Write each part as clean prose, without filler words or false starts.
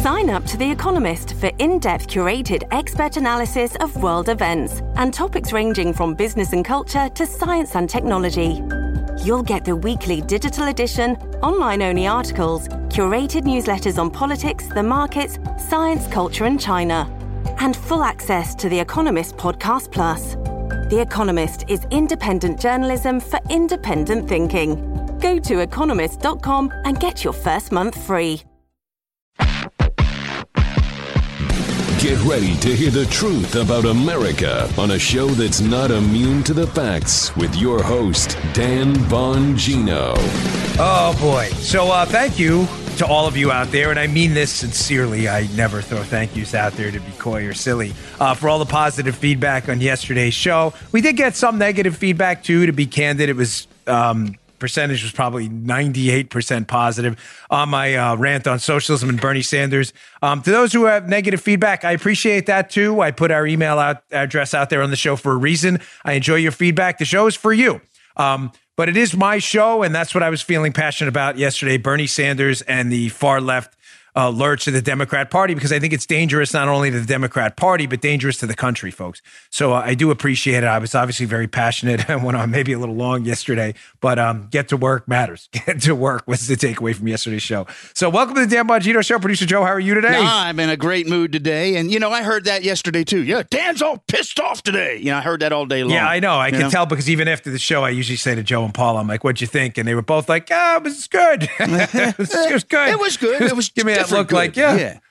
Sign up to The Economist for in-depth curated expert analysis of world events and topics ranging from business and culture to science and technology. You'll get the weekly digital edition, online-only articles, curated newsletters on politics, the markets, science, culture and China, and full access to The Economist Podcast Plus. The Economist is independent journalism for independent thinking. Go to economist.com and get your first month free. Get ready to hear the truth about America on a show that's not immune to the facts with your host, Dan Bongino. Oh, boy. So thank you to all of you out there, and I mean this sincerely. I never throw thank yous out there to be coy or silly, for all the positive feedback on yesterday's show. We did get some negative feedback, too, to be candid. It was... percentage was probably 98% positive on my rant on socialism and Bernie Sanders. To those who have negative feedback, I appreciate that too. I put our email address out there on the show for a reason. I enjoy your feedback. The show is for you. But it is my show, and that's what I was feeling passionate about yesterday, Bernie Sanders and the far left lurch to the Democrat Party, because I think it's dangerous not only to the Democrat Party, but dangerous to the country, folks. So I do appreciate it. I was obviously very passionate. I went on maybe a little long yesterday, but get to work matters. Get to work was the takeaway from yesterday's show. So welcome to the Dan Bongino Show. Producer Joe, how are you today? I'm in a great mood today. And, I heard that yesterday, too. Yeah, Dan's all pissed off today. I heard that all day long. Yeah, I know. I can tell because even after the show, I usually say to Joe and Paul, I'm like, what'd you think? And they were both like, it was good. it was good. It was good. It was Give me that look good. Like,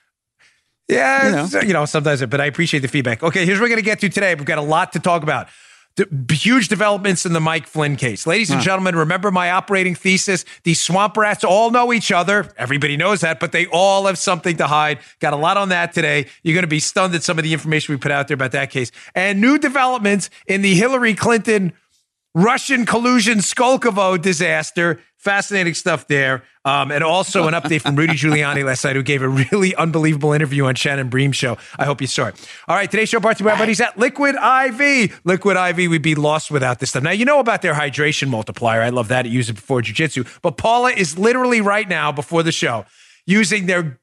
sometimes, but I appreciate the feedback. Okay, here's what we're going to get to today. We've got a lot to talk about. Huge developments in the Mike Flynn case. Ladies and gentlemen, remember my operating thesis. These swamp rats all know each other. Everybody knows that, but they all have something to hide. Got a lot on that today. You're going to be stunned at some of the information we put out there about that case. And new developments in the Hillary Clinton Russian collusion Skolkovo disaster. Fascinating stuff there. And also an update from Rudy Giuliani last night, who gave a really unbelievable interview on Shannon Bream's show. I hope you saw it. All right, today's show brought to you by our buddies at Liquid IV. Liquid IV, we'd be lost without this stuff. Now, you know about their hydration multiplier. I love that. I use it before jiu-jitsu. But Paula is literally right now, before the show, using their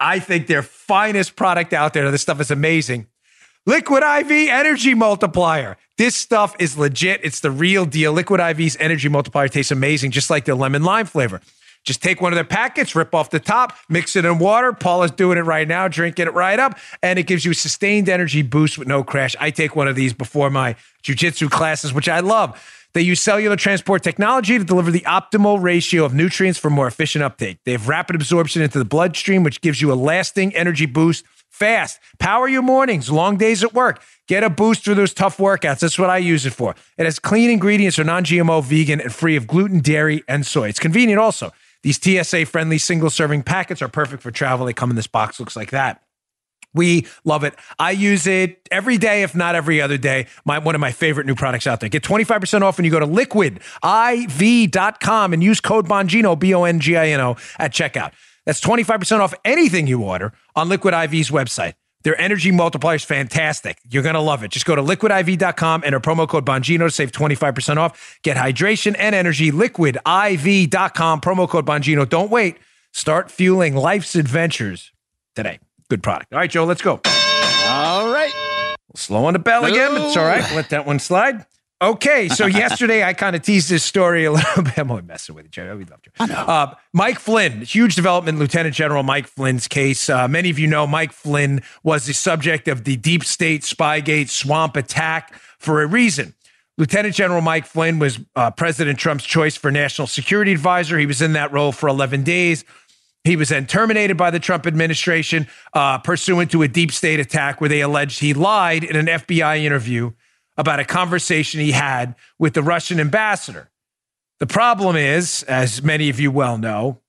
finest product out there. This stuff is amazing. Liquid IV Energy Multiplier. This stuff is legit. It's the real deal. Liquid IV's Energy Multiplier tastes amazing, just like their lemon lime flavor. Just take one of their packets, rip off the top, mix it in water. Paula's doing it right now, drinking it right up, and it gives you a sustained energy boost with no crash. I take one of these before my jiu-jitsu classes, which I love. They use cellular transport technology to deliver the optimal ratio of nutrients for more efficient uptake. They have rapid absorption into the bloodstream, which gives you a lasting energy boost fast. Power your mornings, long days at work. Get a boost through those tough workouts. That's what I use it for. It has clean ingredients, are non-GMO, vegan, and free of gluten, dairy, and soy. It's convenient also. These TSA-friendly single-serving packets are perfect for travel. They come in this box, looks like that. We love it. I use it every day, if not every other day. One of my favorite new products out there. Get 25% off when you go to liquidiv.com and use code Bongino, Bongino, at checkout. That's 25% off anything you order on Liquid IV's website. Their energy multiplier is fantastic. You're going to love it. Just go to liquidiv.com and our promo code Bongino to save 25% off. Get hydration and energy. Liquidiv.com, promo code Bongino. Don't wait. Start fueling life's adventures today. Good product. All right, Joe, let's go. All right. Slow on the bell again, but it's all right. Let that one slide. Okay, so yesterday I kind of teased this story a little bit. I'm only messing with you, Joe. We love you. I know. Mike Flynn, huge development, Lieutenant General Mike Flynn's case. Many of you know Mike Flynn was the subject of the deep state Spygate swamp attack for a reason. Lieutenant General Mike Flynn was President Trump's choice for National Security Advisor. He was in that role for 11 days. He was then terminated by the Trump administration pursuant to a deep state attack where they alleged he lied in an FBI interview about a conversation he had with the Russian ambassador. The problem is, as many of you well know,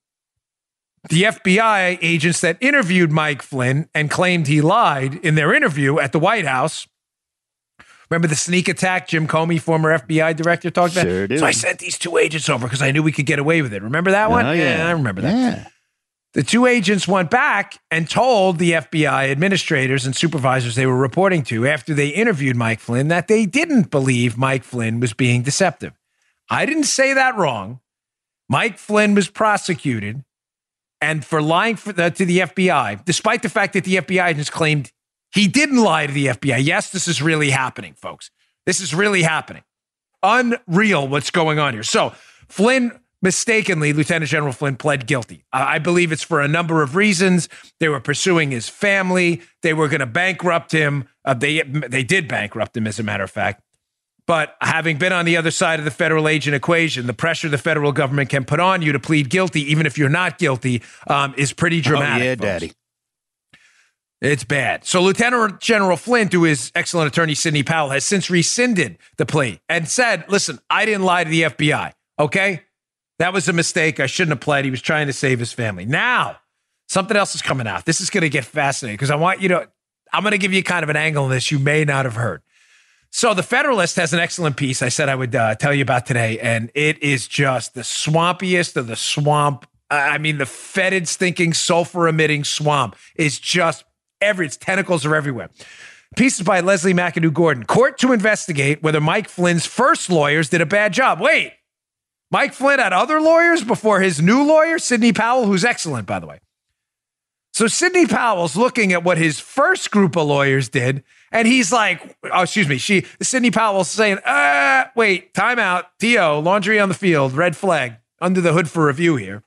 the FBI agents that interviewed Mike Flynn and claimed he lied in their interview at the White House. Remember the sneak attack Jim Comey, former FBI director, talked about? Sure do. So I sent these two agents over because I knew we could get away with it. Remember that one? Oh, yeah. I remember that. Yeah. The two agents went back and told the FBI administrators and supervisors they were reporting to after they interviewed Mike Flynn that they didn't believe Mike Flynn was being deceptive. I didn't say that wrong. Mike Flynn was prosecuted and for lying to the FBI, despite the fact that the FBI just claimed he didn't lie to the FBI. Yes, this is really happening, folks. This is really happening. Unreal what's going on here. So Flynn, mistakenly, Lieutenant General Flynn pled guilty. I believe it's for a number of reasons. They were pursuing his family. They were going to bankrupt him. They did bankrupt him, as a matter of fact. But having been on the other side of the federal agent equation, the pressure the federal government can put on you to plead guilty, even if you're not guilty, is pretty dramatic. Oh, yeah, folks. Daddy. It's bad. So Lieutenant General Flynn, through his excellent attorney, Sidney Powell, has since rescinded the plea and said, listen, I didn't lie to the FBI, okay? That was a mistake. I shouldn't have pled. He was trying to save his family. Now, something else is coming out. This is going to get fascinating because I'm going to give you kind of an angle on this you may not have heard. So the Federalist has an excellent piece I said I would tell you about today, and it is just the swampiest of the swamp. I mean, the fetid, stinking, sulfur-emitting swamp is just its tentacles are everywhere. Pieces by Leslie McAdoo Gordon. Court to investigate whether Mike Flynn's first lawyers did a bad job. Wait, Mike Flynn had other lawyers before his new lawyer, Sidney Powell, who's excellent, by the way. So Sidney Powell's looking at what his first group of lawyers did, and he's like, Sidney Powell's saying, wait, time out, T.O., laundry on the field, red flag, under the hood for review here.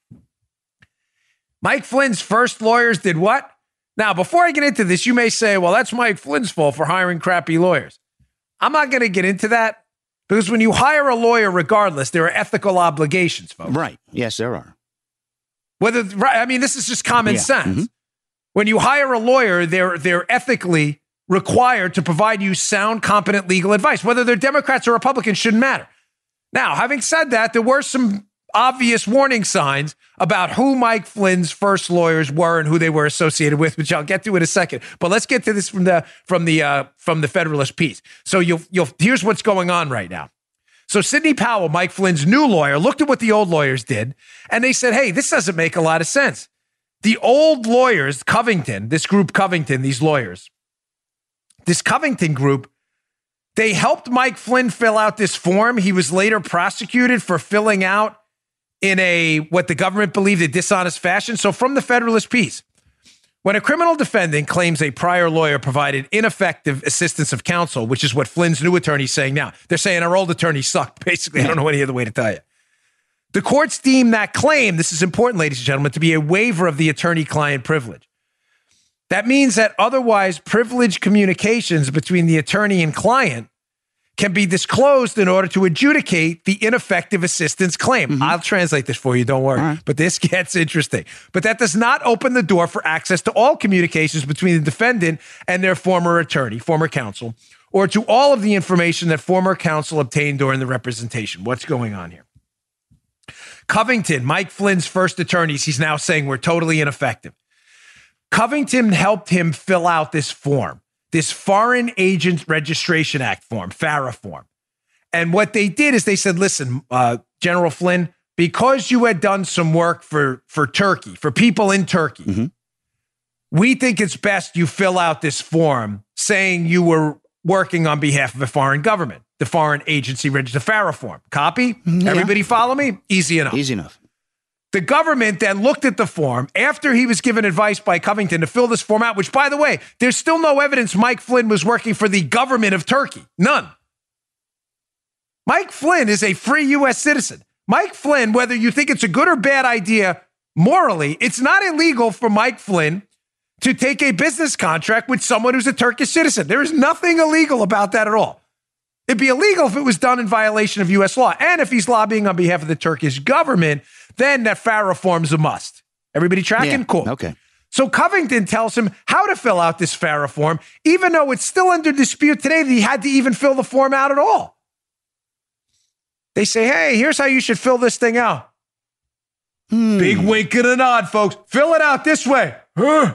Mike Flynn's first lawyers did what? Now, before I get into this, you may say, well, that's Mike Flynn's fault for hiring crappy lawyers. I'm not going to get into that because when you hire a lawyer, regardless, there are ethical obligations, folks. Right. Yes, there are. This is just common sense. Mm-hmm. When you hire a lawyer, they're ethically required to provide you sound, competent legal advice. Whether they're Democrats or Republicans shouldn't matter. Now, having said that, there were some obvious warning signs about who Mike Flynn's first lawyers were and who they were associated with, which I'll get to in a second. But let's get to this from the Federalist piece. So here's what's going on right now. So Sidney Powell, Mike Flynn's new lawyer, looked at what the old lawyers did, and they said, hey, this doesn't make a lot of sense. The old lawyers, Covington, this group Covington, these lawyers, this Covington group, they helped Mike Flynn fill out this form. He was later prosecuted for filling out in what the government believed a dishonest fashion. So from the Federalist piece, when a criminal defendant claims a prior lawyer provided ineffective assistance of counsel, which is what Flynn's new attorney is saying now. They're saying our old attorney sucked, basically. I don't know any other way to tell you. The courts deem that claim, this is important, ladies and gentlemen, to be a waiver of the attorney-client privilege. That means that otherwise privileged communications between the attorney and client can be disclosed in order to adjudicate the ineffective assistance claim. Mm-hmm. I'll translate this for you, don't worry. Right. But this gets interesting. But that does not open the door for access to all communications between the defendant and their former attorney, former counsel, or to all of the information that former counsel obtained during the representation. What's going on here? Covington, Mike Flynn's first attorneys, he's now saying we're totally ineffective. Covington helped him fill out this form. This Foreign Agent Registration Act form, FARA form. And what they did is they said, listen, General Flynn, because you had done some work for Turkey, for people in Turkey, mm-hmm. we think it's best you fill out this form saying you were working on behalf of a foreign government, the Foreign Agency Register, the FARA form. Copy? Yeah. Everybody follow me? Easy enough. Easy enough. The government then looked at the form after he was given advice by Covington to fill this form out, which, by the way, there's still no evidence Mike Flynn was working for the government of Turkey. None. Mike Flynn is a free U.S. citizen. Mike Flynn, whether you think it's a good or bad idea, morally, it's not illegal for Mike Flynn to take a business contract with someone who's a Turkish citizen. There is nothing illegal about that at all. It'd be illegal if it was done in violation of U.S. law. And if he's lobbying on behalf of the Turkish government, then that FARA form's a must. Everybody tracking? Yeah, cool. Okay. So Covington tells him how to fill out this FARA form, even though it's still under dispute today that he had to even fill the form out at all. They say, hey, here's how you should fill this thing out. Big wink and a nod, folks. Fill it out this way. You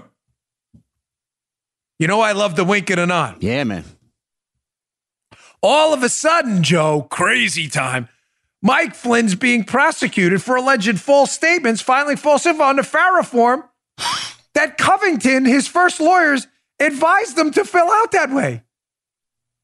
know, I love the wink and a nod. Yeah, man. All of a sudden, Joe, crazy time, Mike Flynn's being prosecuted for alleged false statements, filing false info on the FARA form that Covington, his first lawyers, advised them to fill out that way.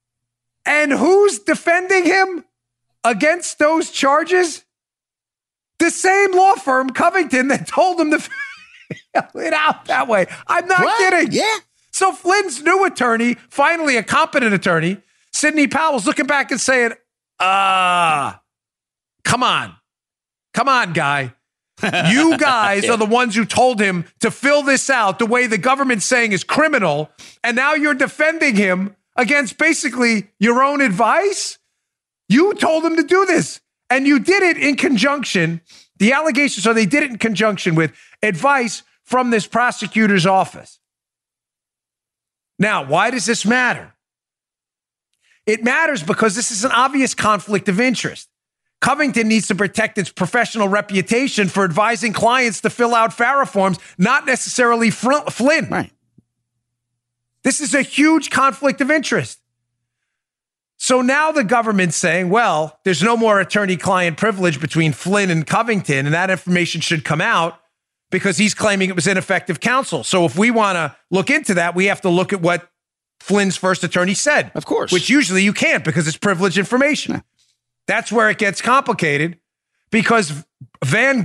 And who's defending him against those charges? The same law firm, Covington, that told him to fill it out that way. I'm not kidding. Yeah. So Flynn's new attorney, finally a competent attorney, Sidney Powell's looking back and saying, come on, guy. You guys are the ones who told him to fill this out the way the government's saying is criminal, and now you're defending him against basically your own advice? You told him to do this, and you did it in conjunction. The allegations are they did it in conjunction with advice from this prosecutor's office. Now, why does this matter? It matters because this is an obvious conflict of interest. Covington needs to protect its professional reputation for advising clients to fill out FARA forms, not necessarily Flynn. Right. This is a huge conflict of interest. So now the government's saying, well, there's no more attorney-client privilege between Flynn and Covington, and that information should come out because he's claiming it was ineffective counsel. So if we want to look into that, we have to look at what Flynn's first attorney said. Of course. Which usually you can't because it's privileged information. Yeah. That's where it gets complicated because Brendan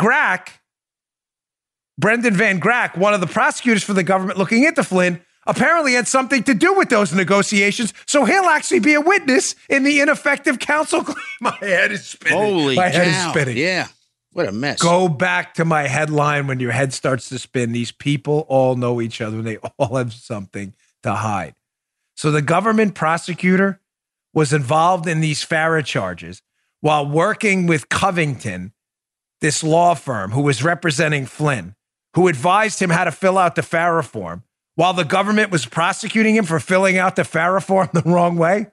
Van Grack, one of the prosecutors for the government looking into Flynn, apparently had something to do with those negotiations. So he'll actually be a witness in the ineffective counsel claim. My head is spinning. Holy my head cow. is spinning. Yeah. What a mess. Go back to my headline when your head starts to spin. These people all know each other and they all have something to hide. So the government prosecutor was involved in these FARA charges while working with Covington, this law firm who was representing Flynn, who advised him how to fill out the FARA form while the government was prosecuting him for filling out the FARA form the wrong way.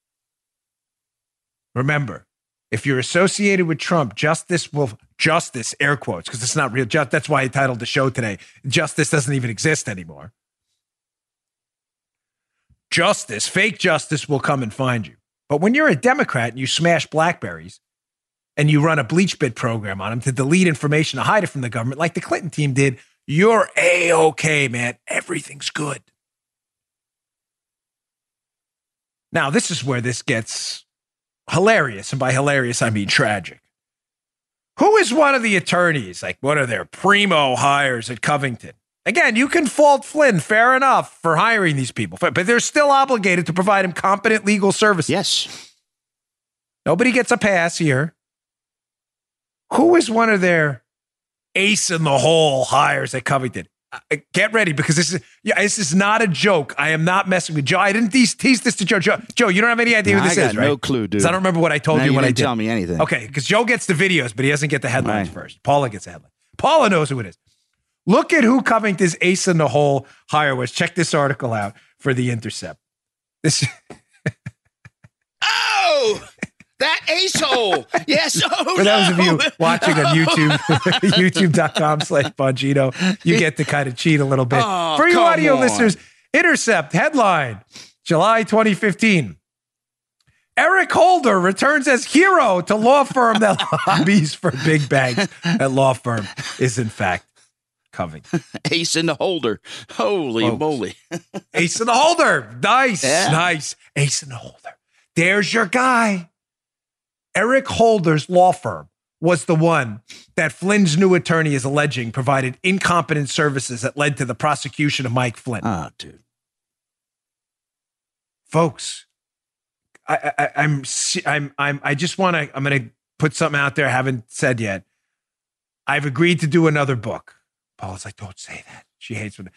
Remember, if you're associated with Trump, justice, air quotes, because it's not real. That's why I titled the show today, Justice doesn't even exist anymore. Justice, fake justice will come and find you. But when you're a Democrat and you smash BlackBerries and you run a bleach bit program on them to delete information, to hide it from the government, like the Clinton team did, you're A-okay, man. Everything's good. Now, this is where this gets hilarious. And by hilarious, I mean tragic. Who is one of the attorneys? Like, what are their primo hires at Covington? Again, you can fault Flynn, fair enough, for hiring these people, but they're still obligated to provide him competent legal services. Yes. Nobody gets a pass here. Who is one of their ace in the hole hires at Covington? Get ready, because this is not a joke. I am not messing with Joe. I didn't tease this to Joe. Joe, you don't have any idea who this is, right? No clue, dude. I don't remember what I told you when I did. Tell me anything. Okay, because Joe gets the videos, but he doesn't get the headlines first. Paula gets the headline. Paula knows who it is. Look at who Covington's ace in the hole hire was. Check this article out for The Intercept. This. Oh, that ace hole. Yes. Oh, for those of you watching on YouTube, youtube.com/Bongino, you get to kind of cheat a little bit. Oh, for you audio listeners, Intercept headline, July 2015. Eric Holder returns as hero to law firm that lobbies for big banks. That law firm is, in fact, Covington. Ace in the holder. Holy moly. Ace in the holder. Nice. Yeah. Nice. Ace in the holder. There's your guy. Eric Holder's law firm was the one that Flynn's new attorney is alleging provided incompetent services that led to the prosecution of Mike Flynn. Dude. Folks, I'm going to put something out there I haven't said yet. I've agreed to do another book. Paula's like, don't say that. She hates when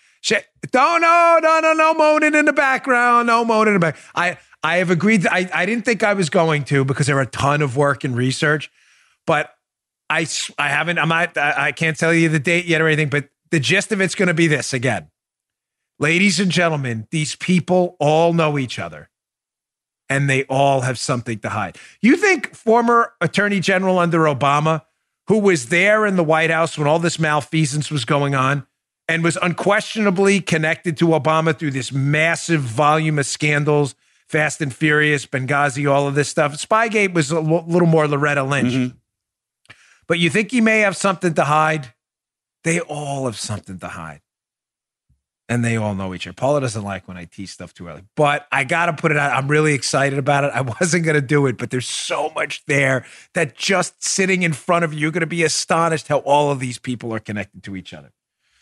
no moaning in the background. No moaning in the back. I have agreed. I didn't think I was going to because there are a ton of work and research, but I haven't. I can't tell you the date yet or anything. But the gist of it's going to be this again, ladies and gentlemen. These people all know each other, and they all have something to hide. You think former Attorney General under Obama, who was there in the White House when all this malfeasance was going on and was unquestionably connected to Obama through this massive volume of scandals, Fast and Furious, Benghazi, all of this stuff. Spygate was a little more Loretta Lynch. Mm-hmm. But you think he may have something to hide? They all have something to hide. and they all know each other. Paula doesn't like when I tease stuff too early, but I got to put it out. I'm really excited about it. I wasn't going to do it, but there's so much there that just sitting in front of you, you're going to be astonished how all of these people are connected to each other.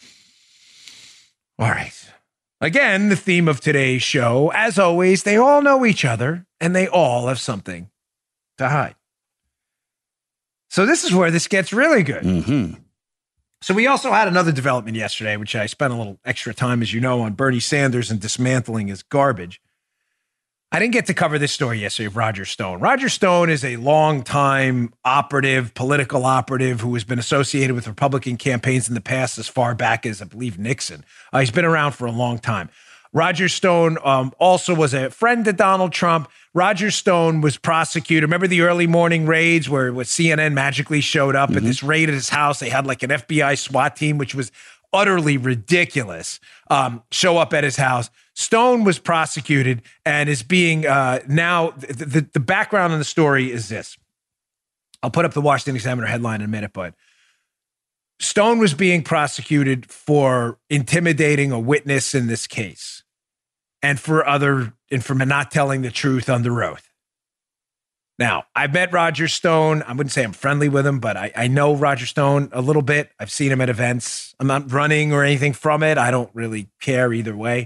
All right. Again, the theme of today's show, as always, they all know each other and they all have something to hide. So this is where this gets really good. Mm-hmm. So we also had another development yesterday, which I spent a little extra time, as you know, on Bernie Sanders and dismantling his garbage. I didn't get to cover this story yesterday of Roger Stone. Roger Stone is a longtime operative, political operative who has been associated with Republican campaigns in the past as far back as, I believe, Nixon. He's been around for a long time. Roger Stone also was a friend to Donald Trump. Roger Stone was prosecuted. Remember the early morning raids where CNN magically showed up at this raid at his house? They had like an FBI SWAT team, which was utterly ridiculous, show up at his house. Stone was prosecuted and is being now, the background on the story is this. I'll put up the Washington Examiner headline in a minute, but Stone was being prosecuted for intimidating a witness in this case and for not telling the truth under oath. Now, I've met Roger Stone. I wouldn't say I'm friendly with him, but I know Roger Stone a little bit. I've seen him at events. I'm not running or anything from it. I don't really care either way.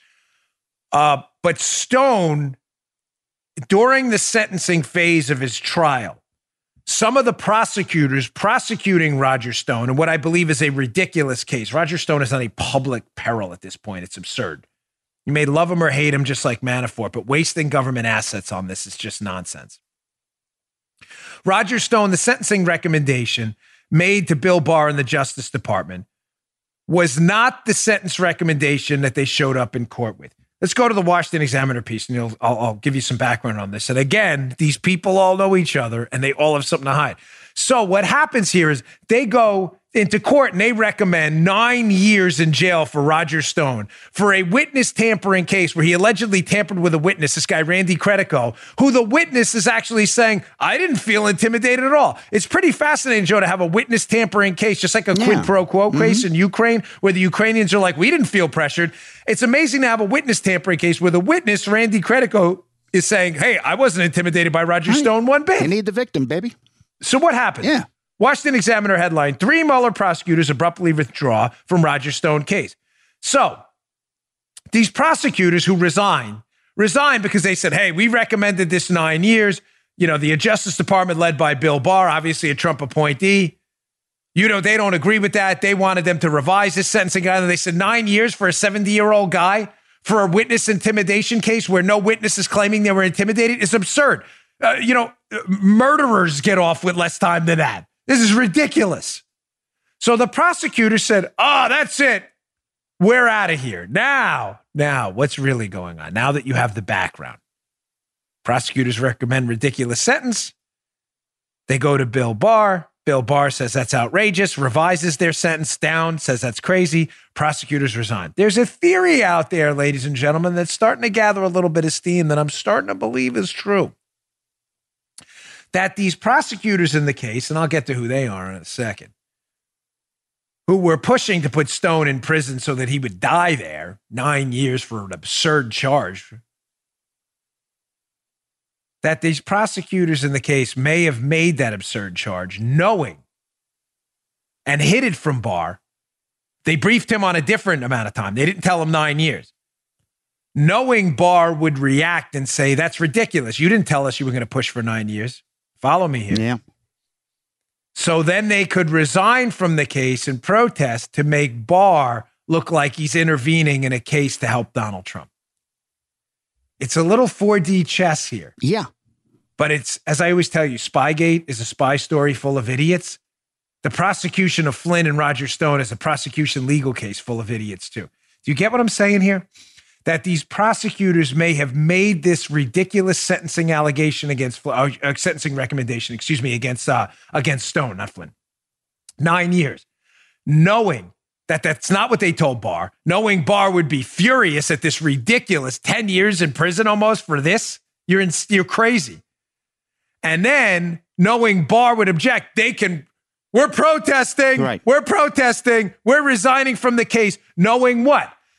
But Stone, during the sentencing phase of his trial, some of the prosecutors prosecuting Roger Stone, and what I believe is a ridiculous case. Roger Stone is not a public peril at this point. It's absurd. You may love him or hate him, just like Manafort, but wasting government assets on this is just nonsense. Roger Stone, the sentencing recommendation made to Bill Barr and the Justice Department was not the sentence recommendation that they showed up in court with. Let's go to the Washington Examiner piece, and I'll give you some background on this. And again, these people all know each other, and they all have something to hide. So what happens here is they go into court, and they recommend 9 years in jail for Roger Stone for a witness tampering case where he allegedly tampered with a witness, this guy, Randy Credico, who the witness is actually saying, I didn't feel intimidated at all. It's pretty fascinating, Joe, to have a witness tampering case, just like a quid pro quo case in Ukraine, where the Ukrainians are like, we didn't feel pressured. It's amazing to have a witness tampering case where the witness, Randy Credico, is saying, hey, I wasn't intimidated by Roger Stone one bit. You need the victim, baby. So what happened? Yeah. Washington Examiner headline, 3 Mueller prosecutors abruptly withdraw from Roger Stone case. So these prosecutors who resigned because they said, hey, we recommended this 9 years. You know, the Justice Department led by Bill Barr, obviously a Trump appointee. You know, they don't agree with that. They wanted them to revise this sentencing guideline. They said 9 years for a 70-year-old guy for a witness intimidation case where no witness is claiming they were intimidated is absurd. Murderers get off with less time than that. This is ridiculous. So the prosecutor said, oh, that's it. We're out of here. Now, what's really going on? Now that you have the background. Prosecutors recommend ridiculous sentence. They go to Bill Barr. Bill Barr says that's outrageous, revises their sentence down, says that's crazy. Prosecutors resign. There's a theory out there, ladies and gentlemen, that's starting to gather a little bit of steam that I'm starting to believe is true. That these prosecutors in the case, and I'll get to who they are in a second, who were pushing to put Stone in prison so that he would die there, 9 years for an absurd charge, that these prosecutors in the case may have made that absurd charge knowing and hid it from Barr. They briefed him on a different amount of time. They didn't tell him 9 years. Knowing Barr would react and say, that's ridiculous. You didn't tell us you were going to push for 9 years. Follow me here. Yeah. So then they could resign from the case and protest to make Barr look like he's intervening in a case to help Donald Trump. It's a little 4D chess here. Yeah. But it's, as I always tell you, Spygate is a spy story full of idiots. The prosecution of Flynn and Roger Stone is a prosecution legal case full of idiots too. Do you get what I'm saying here? That these prosecutors may have made this ridiculous sentencing allegation against sentencing recommendation, against Stone, not Flynn. 9 years, knowing that that's not what they told Barr, knowing Barr would be furious at this ridiculous 10 years in prison almost for this. You're crazy. And then knowing Barr would object, we're protesting, right. We're protesting, we're resigning from the case, knowing what?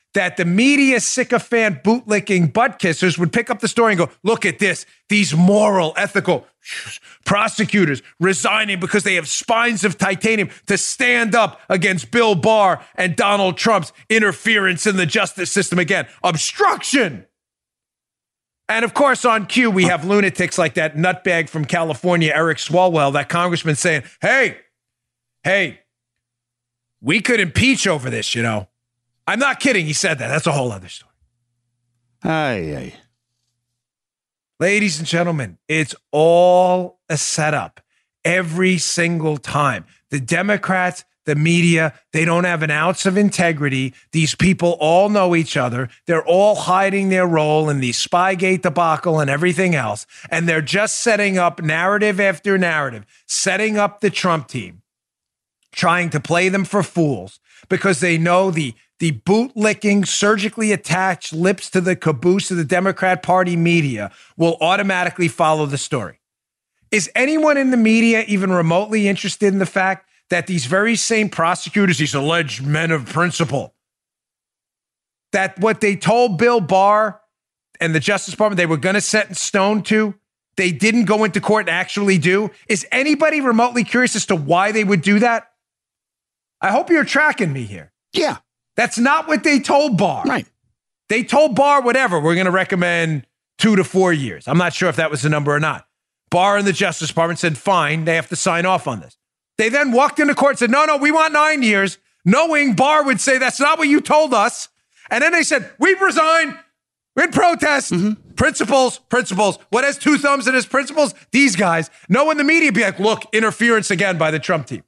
that the media sycophant bootlicking butt kissers would pick up the story and go, look at this, these moral, ethical prosecutors resigning because they have spines of titanium to stand up against Bill Barr and Donald Trump's interference in the justice system again. Obstruction. And of course, on cue, we have lunatics like that nutbag from California, Eric Swalwell, that congressman saying, hey, we could impeach over this, you know. I'm not kidding. He said that. That's a whole other story. Aye. Ladies and gentlemen, it's all a setup every single time. The Democrats, the media, they don't have an ounce of integrity. These people all know each other. They're all hiding their role in the Spygate debacle and everything else. And they're just setting up narrative after narrative, setting up the Trump team, trying to play them for fools because they know the bootlicking, surgically attached lips to the caboose of the Democrat Party media will automatically follow the story. Is anyone in the media even remotely interested in the fact that these very same prosecutors, these alleged men of principle, that what they told Bill Barr and the Justice Department they were going to set in stone to, they didn't go into court and actually do? Is anybody remotely curious as to why they would do that? I hope you're tracking me here. Yeah. That's not what they told Barr. Right. They told Barr, whatever, we're going to recommend 2 to 4 years. I'm not sure if that was the number or not. Barr and the Justice Department said, fine, they have to sign off on this. They then walked into court and said, no, we want 9 years, knowing Barr would say, that's not what you told us. And then they said, we've resigned in protest. Mm-hmm. Principles. What has 2 thumbs in his principles? These guys. Knowing the media be like, look, interference again by the Trump team.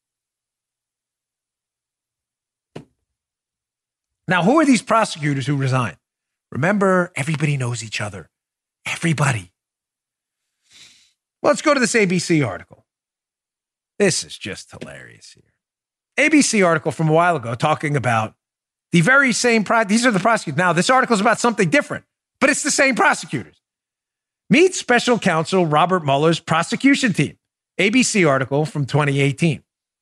Now, who are these prosecutors who resign? Remember, everybody knows each other. Everybody. Well, let's go to this ABC article. This is just hilarious here. ABC article from a while ago talking about the very same, these are the prosecutors. Now, this article is about something different, but it's the same prosecutors. Meet special counsel Robert Mueller's prosecution team. ABC article from 2018.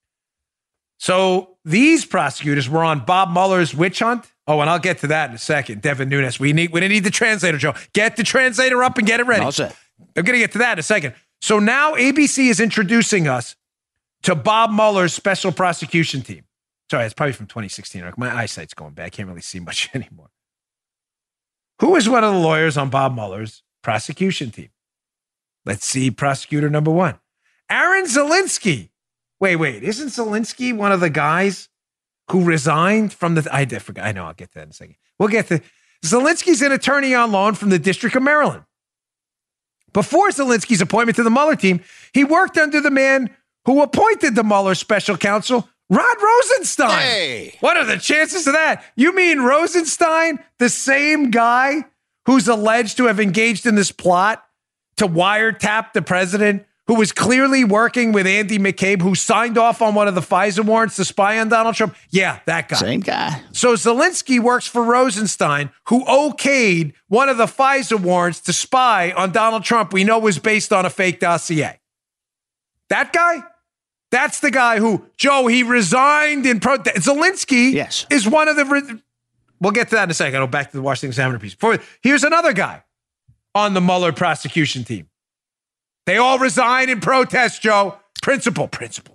So these prosecutors were on Bob Mueller's witch hunt. Oh, and I'll get to that in a second. Devin Nunes, we didn't need the translator, Joe. Get the translator up and get it ready. All set. I'm going to get to that in a second. So now ABC is introducing us to Bob Mueller's special prosecution team. Sorry, it's probably from 2016. My eyesight's going bad. I can't really see much anymore. Who is one of the lawyers on Bob Mueller's prosecution team? Let's see prosecutor number 1. Aaron Zelinsky. Wait. Isn't Zelinsky one of the guys who resigned from the... I forgot. I know. I'll get to that in a second. We'll get to... Zelinsky's an attorney on loan from the District of Maryland. Before Zelinsky's appointment to the Mueller team, he worked under the man who appointed the Mueller special counsel, Rod Rosenstein. Hey. What are the chances of that? You mean Rosenstein, the same guy who's alleged to have engaged in this plot to wiretap the president, who was clearly working with Andy McCabe, who signed off on one of the FISA warrants to spy on Donald Trump? Yeah, that guy. Same guy. So Zelinsky works for Rosenstein, who okayed one of the FISA warrants to spy on Donald Trump we know was based on a fake dossier. That guy? That's the guy who, Joe, he resigned in protest. Zelinsky is one of the... We'll get to that in a second. I'll go back to the Washington Examiner piece. Here's another guy on the Mueller prosecution team. They all resign in protest, Joe. Principal.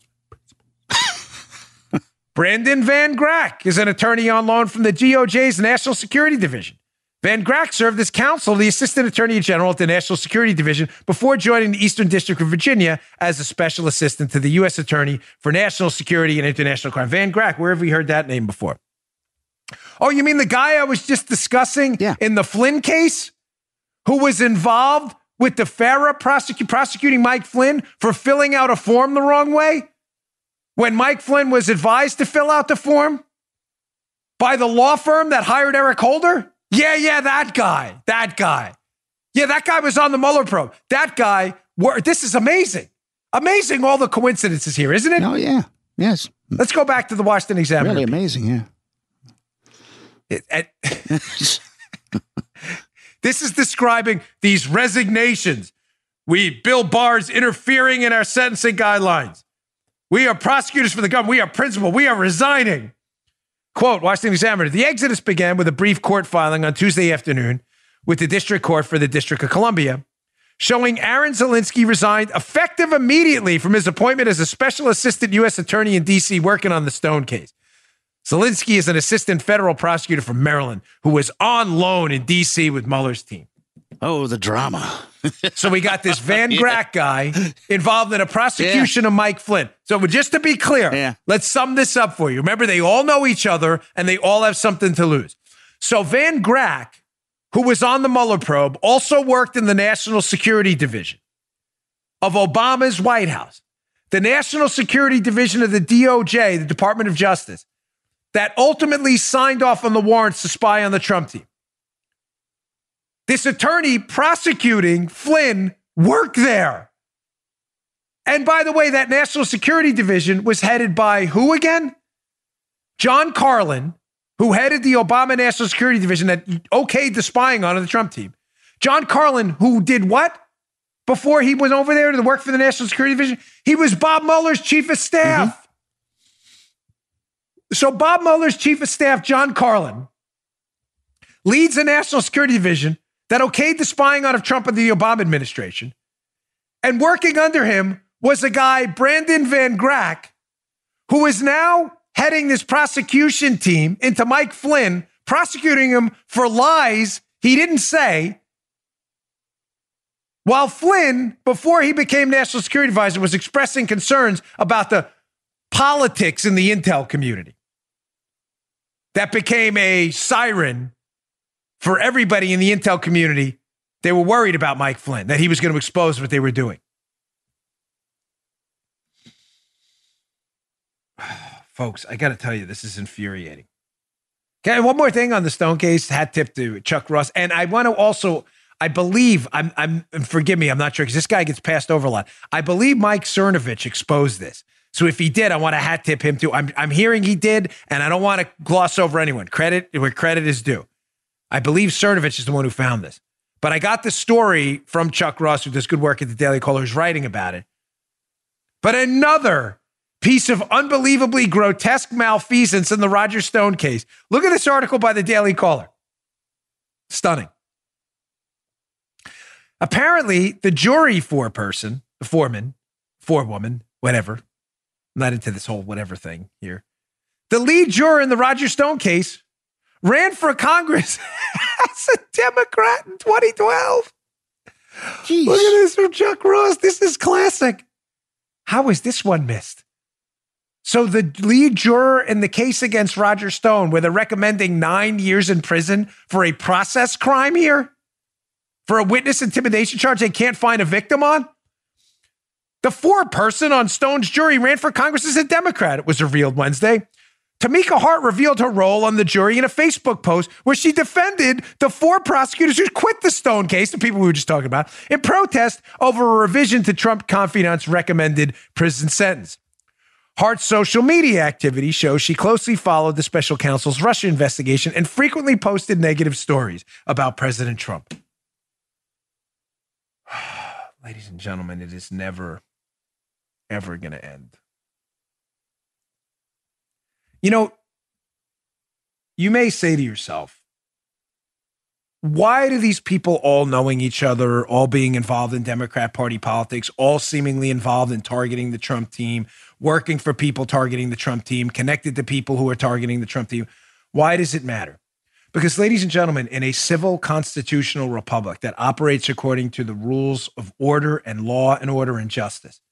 Brandon Van Grack is an attorney on loan from the DOJ's National Security Division. Van Grack served as counsel to the Assistant Attorney General at the National Security Division before joining the Eastern District of Virginia as a special assistant to the U.S. Attorney for National Security and International Crime. Van Grack, where have we heard that name before? Oh, you mean the guy I was just discussing in the Flynn case, who was involved with the FARA prosecuting Mike Flynn for filling out a form the wrong way? When Mike Flynn was advised to fill out the form by the law firm that hired Eric Holder? Yeah, that guy. Yeah, that guy was on the Mueller probe. That guy, this is amazing. Amazing all the coincidences here, isn't it? Oh, yeah. Yes. Let's go back to the Washington Examiner. Really amazing, yeah. This is describing these resignations. Bill Barr's interfering in our sentencing guidelines. We are prosecutors for the government. We are principal. We are resigning. Quote, Washington Examiner, the exodus began with a brief court filing on Tuesday afternoon with the District Court for the District of Columbia, showing Aaron Zelinsky resigned effective immediately from his appointment as a special assistant U.S. attorney in D.C. working on the Stone case. Zelinsky is an assistant federal prosecutor from Maryland who was on loan in D.C. with Mueller's team. Oh, the drama. So we got this Van Grack guy involved in a prosecution of Mike Flynn. So just to be clear, let's sum this up for you. Remember, they all know each other and they all have something to lose. So Van Grack, who was on the Mueller probe, also worked in the National Security Division of Obama's White House, the National Security Division of the DOJ, the Department of Justice, that ultimately signed off on the warrants to spy on the Trump team. This attorney prosecuting Flynn worked there. And by the way, that National Security Division was headed by who again? John Carlin, who headed the Obama National Security Division that okayed the spying on the Trump team. John Carlin, who did what before he went over there to work for the National Security Division? He was Bob Mueller's chief of staff. So Bob Mueller's chief of staff, John Carlin, leads the National Security Division that okayed the spying on of Trump and the Obama administration. And working under him was a guy, Brandon Van Grack, who is now heading this prosecution team into Mike Flynn, prosecuting him for lies he didn't say, while Flynn, before he became National Security Advisor, was expressing concerns about the politics in the intel community. That became a siren for everybody in the intel community. They were worried about Mike Flynn, that he was going to expose what they were doing. Folks, I got to tell you, this is infuriating. Okay, one more thing on the Stone case, hat tip to Chuck Ross. And I want to also, I believe, forgive me, I'm not sure, because this guy gets passed over a lot. I believe Mike Cernovich exposed this. So if he did, I want to hat tip him too. I'm hearing he did, and I don't want to gloss over anyone. Credit where credit is due. I believe Cernovich is the one who found this. But I got the story from Chuck Ross, who does good work at the Daily Caller, who's writing about it. But another piece of unbelievably grotesque malfeasance in the Roger Stone case. Look at this article by the Daily Caller. Stunning. Apparently, the jury forewoman, whatever. I'm not into this whole whatever thing here. The lead juror in the Roger Stone case ran for Congress as a Democrat in 2012. Jeez. Look at this from Chuck Ross. This is classic. How is this one missed? So the lead juror in the case against Roger Stone, where they're recommending 9 years in prison for a process crime here, for a witness intimidation charge they can't find a victim on. The foreperson on Stone's jury ran for Congress as a Democrat, it was revealed Wednesday. Tamika Hart revealed her role on the jury in a Facebook post where she defended the 4 prosecutors who quit the Stone case, the people we were just talking about, in protest over a revision to Trump confidant's recommended prison sentence. Hart's social media activity shows she closely followed the special counsel's Russia investigation and frequently posted negative stories about President Trump. Ladies and gentlemen, it is never, ever going to end. You know, you may say to yourself, why do these people all knowing each other, all being involved in Democrat Party politics, all seemingly involved in targeting the Trump team, working for people targeting the Trump team, connected to people who are targeting the Trump team, why does it matter? Because, ladies and gentlemen, in a civil constitutional republic that operates according to the rules of order and law and order and justice,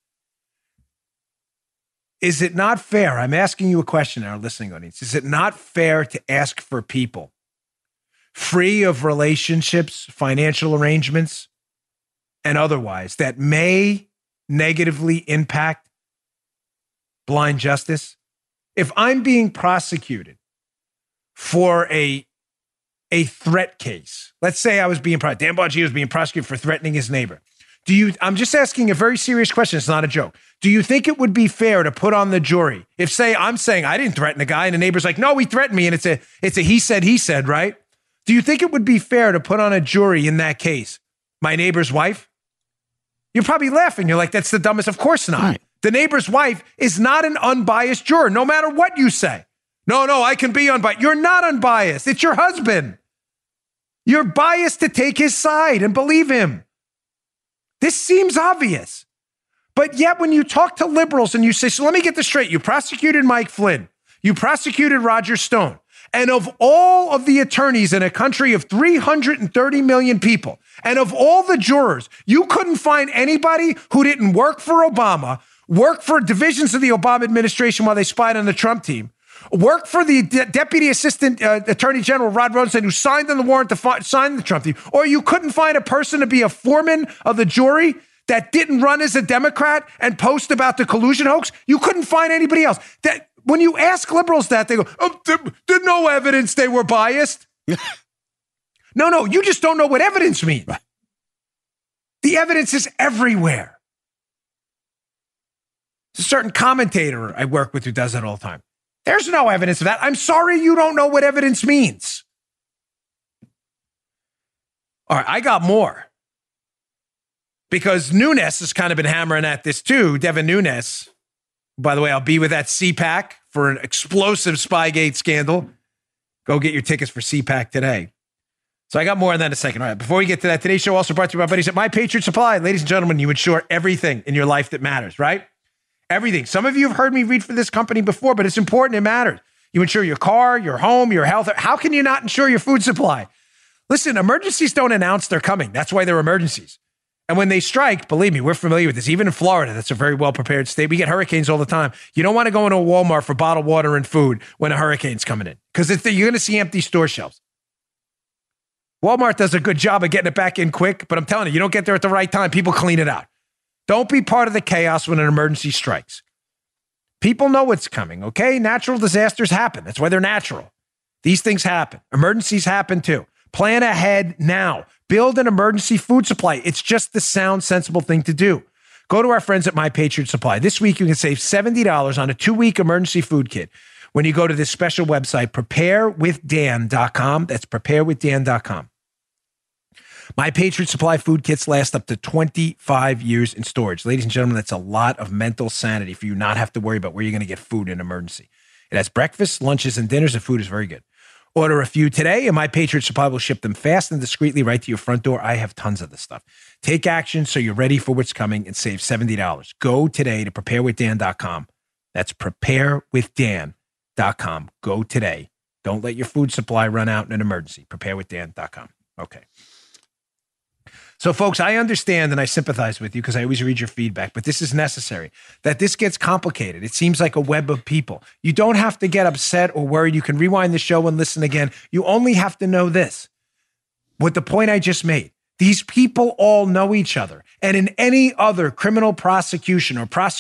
is it not fair? I'm asking you a question, our listening audience. Is it not fair to ask for people free of relationships, financial arrangements, and otherwise that may negatively impact blind justice? If I'm being prosecuted for a threat case, let's say I was being Dan Bongino was being prosecuted for threatening his neighbor. I'm just asking a very serious question. It's not a joke. Do you think it would be fair to put on the jury if, say, I'm saying I didn't threaten a guy and the neighbor's like, no, he threatened me, and it's a he said, right? Do you think it would be fair to put on a jury in that case my neighbor's wife? You're probably laughing. You're like, that's the dumbest. Of course not. Right. The neighbor's wife is not an unbiased juror, no matter what you say. No, I can be unbiased. You're not unbiased. It's your husband. You're biased to take his side and believe him. This seems obvious. But yet when you talk to liberals and you say, so let me get this straight. You prosecuted Mike Flynn. You prosecuted Roger Stone. And of all of the attorneys in a country of 330 million people, and of all the jurors, you couldn't find anybody who didn't work for Obama, work for divisions of the Obama administration while they spied on the Trump team, work for the Deputy Assistant Attorney General Rod Rosenstein, who signed on the warrant to sign the Trump team, or you couldn't find a person to be a foreman of the jury that didn't run as a Democrat and post about the collusion hoax. You couldn't find anybody else. That when you ask liberals that, they go, oh, there's no evidence they were biased. No, you just don't know what evidence means. Right. The evidence is everywhere. There's a certain commentator I work with who does that all the time. There's no evidence of that. I'm sorry you don't know what evidence means. All right, I got more. Because Nunes has kind of been hammering at this too. Devin Nunes. By the way, I'll be with at CPAC for an explosive Spygate scandal. Go get your tickets for CPAC today. So I got more on that in a second. All right, before we get to that, today's show also brought to you by buddies at My Patriot Supply. Ladies and gentlemen, you insure everything in your life that matters, right? Everything. Some of you have heard me read for this company before, but it's important. It matters. You insure your car, your home, your health. How can you not insure your food supply? Listen, emergencies don't announce they're coming. That's why they're emergencies. And when they strike, believe me, we're familiar with this. Even in Florida, that's a very well-prepared state. We get hurricanes all the time. You don't want to go into a Walmart for bottled water and food when a hurricane's coming in because you're going to see empty store shelves. Walmart does a good job of getting it back in quick, but I'm telling you, you don't get there at the right time. People clean it out. Don't be part of the chaos when an emergency strikes. People know what's coming, okay? Natural disasters happen. That's why they're natural. These things happen. Emergencies happen too. Plan ahead now. Build an emergency food supply. It's just the sound, sensible thing to do. Go to our friends at My Patriot Supply. This week, you can save $70 on a 2-week emergency food kit when you go to this special website, preparewithdan.com. That's preparewithdan.com. My Patriot Supply food kits last up to 25 years in storage. Ladies and gentlemen, that's a lot of mental sanity for you not have to worry about where you're going to get food in an emergency. It has breakfast, lunches, and dinners. The food is very good. Order a few today, and My Patriot Supply will ship them fast and discreetly right to your front door. I have tons of this stuff. Take action so you're ready for what's coming and save $70. Go today to preparewithdan.com. That's preparewithdan.com. Go today. Don't let your food supply run out in an emergency. Preparewithdan.com. Okay. So, folks, I understand and I sympathize with you because I always read your feedback, but this is necessary. That this gets complicated. It seems like a web of people. You don't have to get upset or worried. You can rewind the show and listen again. You only have to know this. What the point I just made. These people all know each other. And in any other criminal prosecution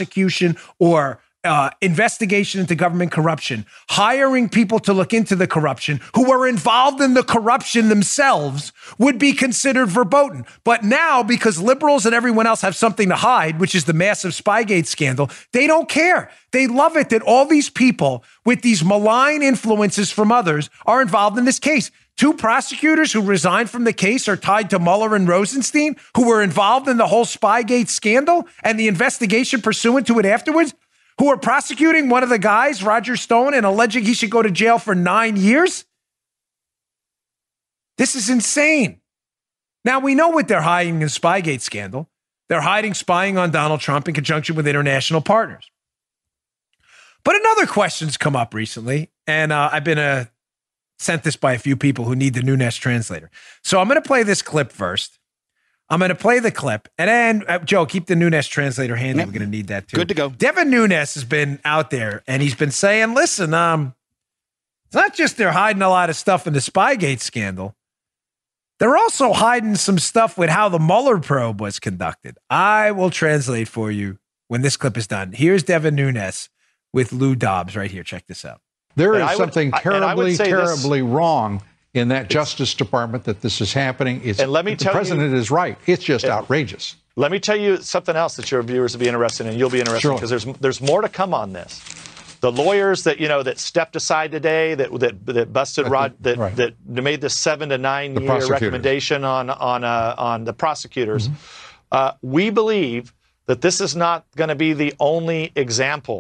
or investigation into government corruption, hiring people to look into the corruption who were involved in the corruption themselves would be considered verboten. But now, because liberals and everyone else have something to hide, which is the massive Spygate scandal, they don't care. They love it that all these people with these malign influences from others are involved in this case. 2 prosecutors who resigned from the case are tied to Mueller and Rosenstein, who were involved in the whole Spygate scandal and the investigation pursuant to it afterwards, who are prosecuting one of the guys, Roger Stone, and alleging he should go to jail for 9 years? This is insane. Now, we know what they're hiding in the Spygate scandal. They're hiding spying on Donald Trump in conjunction with international partners. But another question's come up recently, and I've been sent this by a few people who need the Nunes translator. So I'm going to play this clip first. I'm going to play the clip. And then, Joe, keep the Nunes translator handy. Yep. We're going to need that too. Good to go. Devin Nunes has been out there, and he's been saying, listen, it's not just they're hiding a lot of stuff in the Spygate scandal. They're also hiding some stuff with how the Mueller probe was conducted. I will translate for you when this clip is done. Here's Devin Nunes with Lou Dobbs right here. Check this out. There is something terribly wrong in that Justice Department that this is happening. And let me tell you, the president is right. It's just outrageous. Let me tell you something else that your viewers will be interested in, and you'll be interested because there's more to come on this. The lawyers that stepped aside today, that busted that made this 7 to 9 year recommendation on the prosecutors. Mm-hmm. We believe that this is not going to be the only example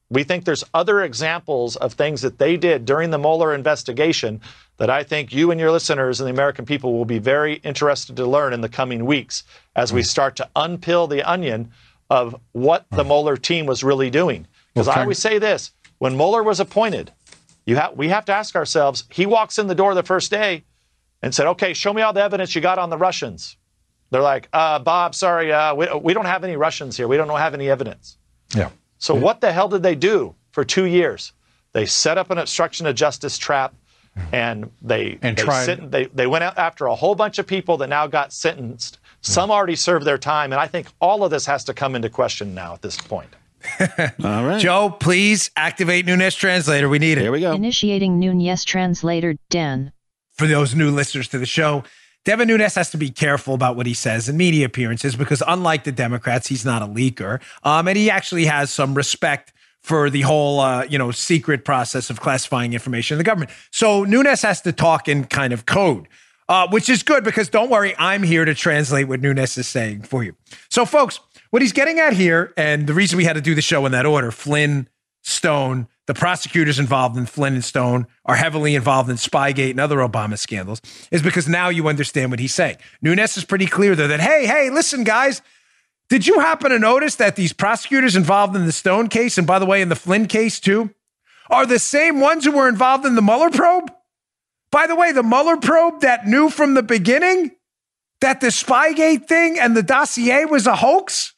We think there's other examples of things that they did during the Mueller investigation that I think you and your listeners and the American people will be very interested to learn in the coming weeks as we start to unpeel the onion of what the Mueller team was really doing. Because I always say this, when Mueller was appointed, we have to ask ourselves, he walks in the door the first day and said, okay, show me all the evidence you got on the Russians. They're like, Bob, sorry, we don't have any Russians here. We don't have any evidence. Yeah. So what the hell did they do for 2 years? They set up an obstruction of justice trap, and they went out after a whole bunch of people that now got sentenced. Some already served their time, and I think all of this has to come into question now at this point. All right. Joe, please activate Nunes Translator. We need it. Here we go. Initiating Nunes Translator, Dan. For those new listeners to the show, Devin Nunes has to be careful about what he says in media appearances because unlike the Democrats, he's not a leaker. And he actually has some respect for the whole, secret process of classifying information in the government. So Nunes has to talk in kind of code, which is good because don't worry, I'm here to translate what Nunes is saying for you. So folks, what he's getting at here, and the reason we had to do the show in that order, Flynn, Stone, the prosecutors involved in Flynn and Stone are heavily involved in Spygate and other Obama scandals, is because now you understand what he's saying. Nunes is pretty clear there that, hey, listen, guys, did you happen to notice that these prosecutors involved in the Stone case, and by the way, in the Flynn case too, are the same ones who were involved in the Mueller probe? By the way, the Mueller probe that knew from the beginning that the Spygate thing and the dossier was a hoax?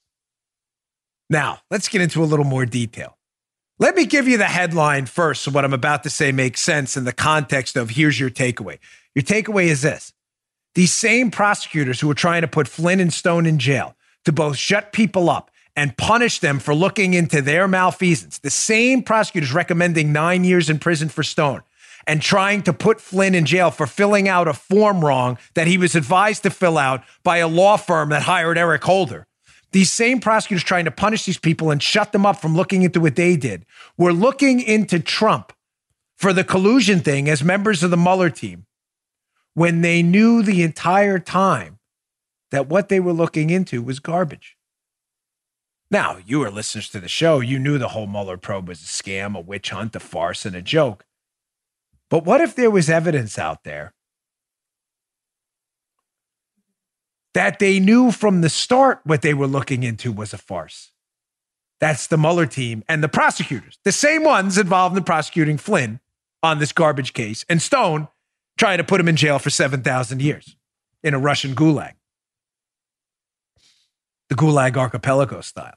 Now, let's get into a little more detail. Let me give you the headline first so what I'm about to say makes sense in the context of here's your takeaway. Your takeaway is this. These same prosecutors who are trying to put Flynn and Stone in jail to both shut people up and punish them for looking into their malfeasance, the same prosecutors recommending 9 years in prison for Stone and trying to put Flynn in jail for filling out a form wrong that he was advised to fill out by a law firm that hired Eric Holder. These same prosecutors trying to punish these people and shut them up from looking into what they did were looking into Trump for the collusion thing as members of the Mueller team when they knew the entire time that what they were looking into was garbage. Now, you were listeners to the show. You knew the whole Mueller probe was a scam, a witch hunt, a farce, and a joke. But what if there was evidence out there that they knew from the start what they were looking into was a farce? That's the Mueller team and the prosecutors, the same ones involved in prosecuting Flynn on this garbage case, and Stone trying to put him in jail for 7,000 years in a Russian gulag. The Gulag Archipelago style.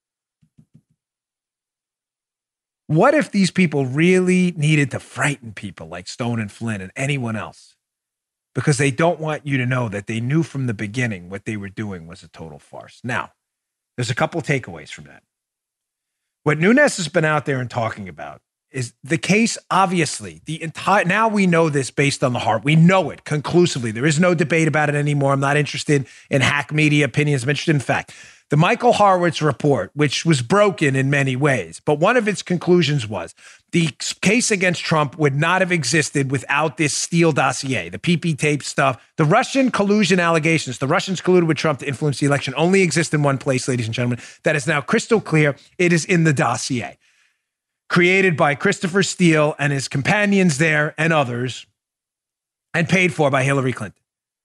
What if these people really needed to frighten people like Stone and Flynn and anyone else because they don't want you to know that they knew from the beginning what they were doing was a total farce? Now, there's a couple takeaways from that. What Nunes has been out there and talking about is the case, obviously, now we know this based on the heart. We know it conclusively. There is no debate about it anymore. I'm not interested in hack media opinions. I'm interested in fact. The Michael Horowitz report, which was broken in many ways, but one of its conclusions was the case against Trump would not have existed without this Steele dossier, the PP tape stuff. The Russian collusion allegations, the Russians colluded with Trump to influence the election, only exist in one place, ladies and gentlemen. That is now crystal clear. It is in the dossier created by Christopher Steele and his companions there and others and paid for by Hillary Clinton.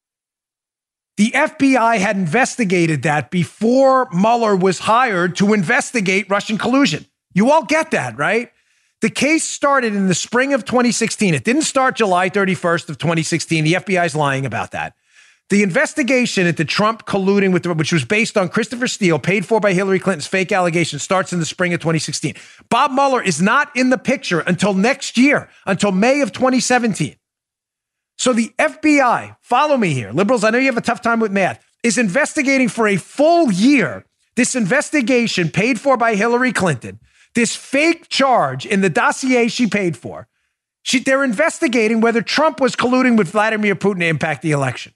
The FBI had investigated that before Mueller was hired to investigate Russian collusion. You all get that, right? The case started in the spring of 2016. It didn't start July 31st of 2016. The FBI is lying about that. The investigation into Trump colluding with, which was based on Christopher Steele, paid for by Hillary Clinton's fake allegations, starts in the spring of 2016. Bob Mueller is not in the picture until next year, until May of 2017. So the FBI, follow me here, liberals, I know you have a tough time with math, is investigating for a full year this investigation paid for by Hillary Clinton, this fake charge in the dossier she paid for. They're investigating whether Trump was colluding with Vladimir Putin to impact the election.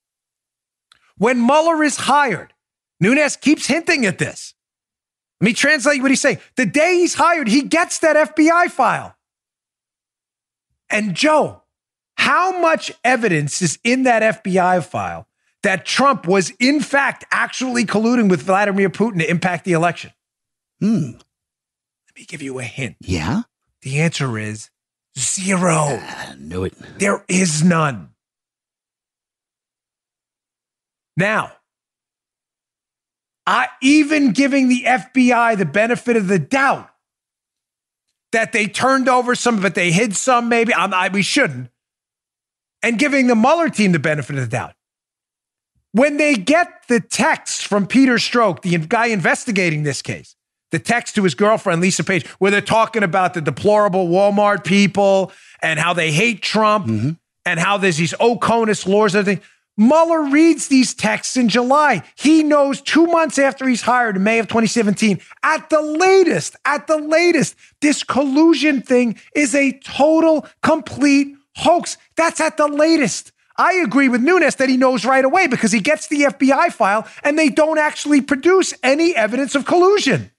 When Mueller is hired, Nunes keeps hinting at this. Let me translate what he's saying. The day he's hired, he gets that FBI file. And Joe, how much evidence is in that FBI file that Trump was in fact actually colluding with Vladimir Putin to impact the election? Let me me give you a hint. Yeah? The answer is 0. I knew it. There is none. Now, even giving the FBI the benefit of the doubt that they turned over some of it, they hid some maybe, we shouldn't, and giving the Mueller team the benefit of the doubt. When they get the text from Peter Strzok, the guy investigating this case, the text to his girlfriend, Lisa Page, where they're talking about the deplorable Walmart people and how they hate Trump and how there's these Oconus laws and everything. Mueller reads these texts in July. He knows 2 months after he's hired in May of 2017, at the latest, this collusion thing is a total, complete hoax. That's at the latest. I agree with Nunes that he knows right away because he gets the FBI file and they don't actually produce any evidence of collusion.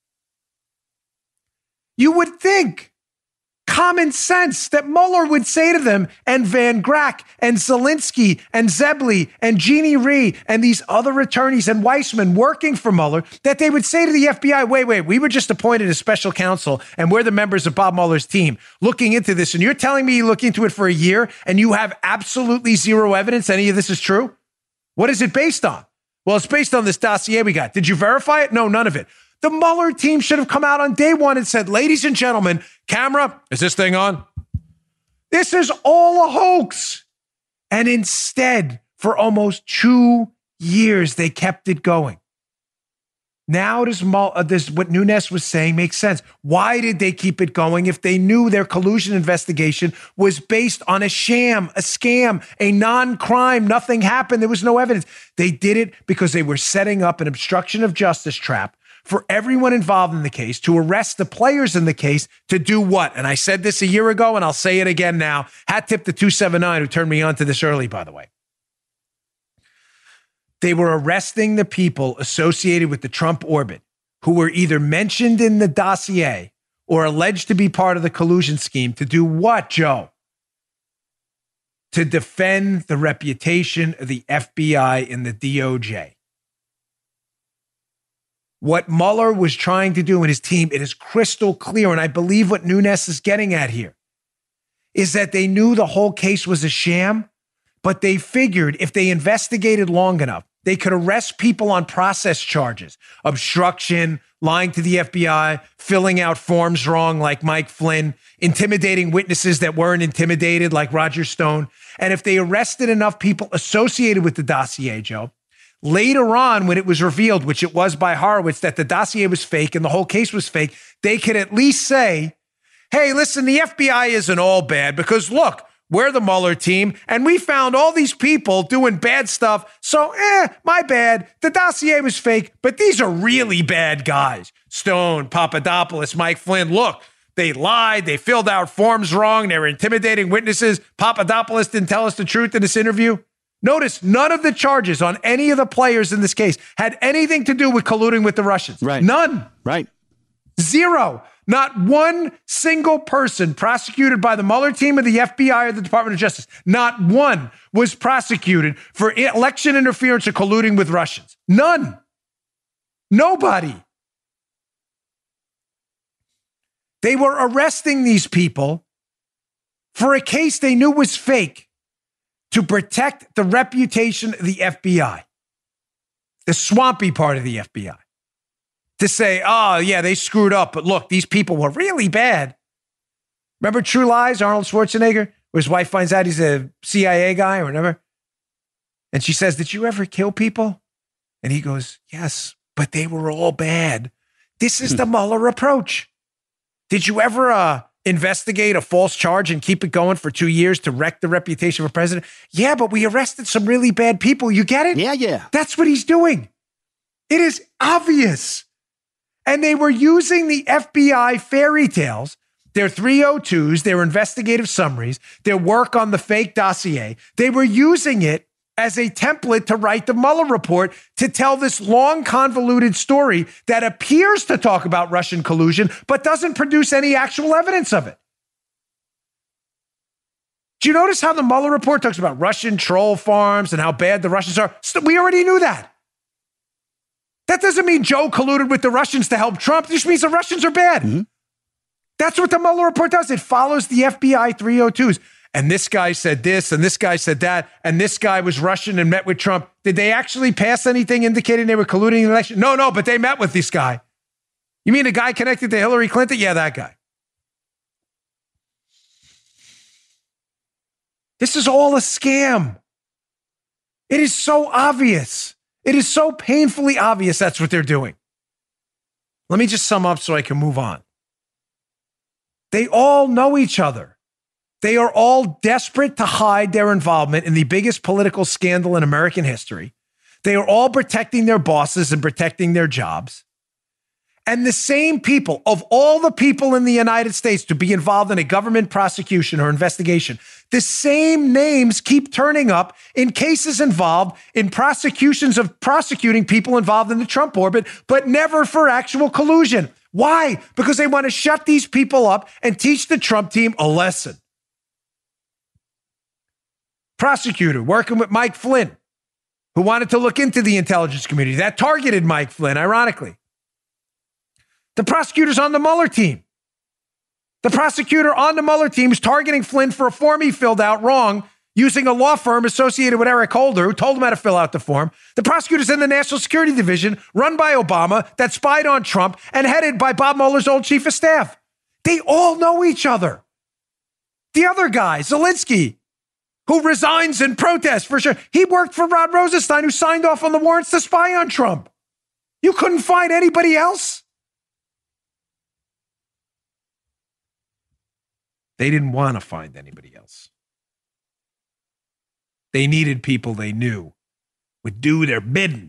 You would think, common sense, that Mueller would say to them, and Van Grack and Zelensky and Zebly and Jeannie Rhee and these other attorneys and Weissman working for Mueller, that they would say to the FBI, wait, we were just appointed as special counsel and we're the members of Bob Mueller's team looking into this. And you're telling me you look into it for a year and you have absolutely zero evidence any of this is true? What is it based on? Well, it's based on this dossier we got. Did you verify it? No, none of it. The Mueller team should have come out on day one and said, ladies and gentlemen, camera, is this thing on? This is all a hoax. And instead, for almost 2 years, they kept it going. Now does what Nunes was saying makes sense. Why did they keep it going if they knew their collusion investigation was based on a sham, a scam, a non-crime, nothing happened, there was no evidence? They did it because they were setting up an obstruction of justice trap for everyone involved in the case, to arrest the players in the case, to do what? And I said this a year ago, and I'll say it again now. Hat tip to 279, who turned me on to this early, by the way. They were arresting the people associated with the Trump orbit who were either mentioned in the dossier or alleged to be part of the collusion scheme to do what, Joe? To defend the reputation of the FBI and the DOJ. What Mueller was trying to do in his team, it is crystal clear, and I believe what Nunes is getting at here, is that they knew the whole case was a sham, but they figured if they investigated long enough, they could arrest people on process charges, obstruction, lying to the FBI, filling out forms wrong like Mike Flynn, intimidating witnesses that weren't intimidated like Roger Stone. And if they arrested enough people associated with the dossier, Joe, later on, when it was revealed, which it was by Horowitz, that the dossier was fake and the whole case was fake, they could at least say, hey, listen, the FBI isn't all bad because look, we're the Mueller team and we found all these people doing bad stuff. So, my bad. The dossier was fake, but these are really bad guys. Stone, Papadopoulos, Mike Flynn. Look, they lied. They filled out forms wrong. They were intimidating witnesses. Papadopoulos didn't tell us the truth in this interview. Notice none of the charges on any of the players in this case had anything to do with colluding with the Russians. Right. None. Right. Zero. Not one single person prosecuted by the Mueller team of the FBI or the Department of Justice. Not one was prosecuted for election interference or colluding with Russians. None. Nobody. They were arresting these people for a case they knew was fake, to protect the reputation of the FBI, the swampy part of the FBI, to say, oh, yeah, they screwed up, but look, these people were really bad. Remember True Lies, Arnold Schwarzenegger, where his wife finds out he's a CIA guy or whatever? And she says, did you ever kill people? And he goes, yes, but they were all bad. This is the Mueller approach. Did you ever investigate a false charge and keep it going for 2 years to wreck the reputation of a president? Yeah, but we arrested some really bad people. You get it? Yeah. That's what he's doing. It is obvious. And they were using the FBI fairy tales, their 302s, their investigative summaries, their work on the fake dossier. They were using it as a template to write the Mueller report, to tell this long, convoluted story that appears to talk about Russian collusion, but doesn't produce any actual evidence of it. Do you notice how the Mueller report talks about Russian troll farms and how bad the Russians are? We already knew that. That doesn't mean Joe colluded with the Russians to help Trump. It just means the Russians are bad. Mm-hmm. That's what the Mueller report does. It follows the FBI 302s. And this guy said this, and this guy said that, and this guy was Russian and met with Trump. Did they actually pass anything indicating they were colluding in the election? No, but they met with this guy. You mean the guy connected to Hillary Clinton? Yeah, that guy. This is all a scam. It is so obvious. It is so painfully obvious that's what they're doing. Let me just sum up so I can move on. They all know each other. They are all desperate to hide their involvement in the biggest political scandal in American history. They are all protecting their bosses and protecting their jobs. And the same people, of all the people in the United States to be involved in a government prosecution or investigation, the same names keep turning up in cases involved in prosecutions of prosecuting people involved in the Trump orbit, but never for actual collusion. Why? Because they want to shut these people up and teach the Trump team a lesson. Prosecutor working with Mike Flynn, who wanted to look into the intelligence community. That targeted Mike Flynn, ironically. The prosecutor's on the Mueller team. The prosecutor on the Mueller team is targeting Flynn for a form he filled out wrong using a law firm associated with Eric Holder, who told him how to fill out the form. The prosecutor's in the National Security Division, run by Obama, that spied on Trump, and headed by Bob Mueller's old chief of staff. They all know each other. The other guy, Zelensky, who resigns in protest for sure. He worked for Rod Rosenstein, who signed off on the warrants to spy on Trump. You couldn't find anybody else? They didn't want to find anybody else. They needed people they knew would do their bidding.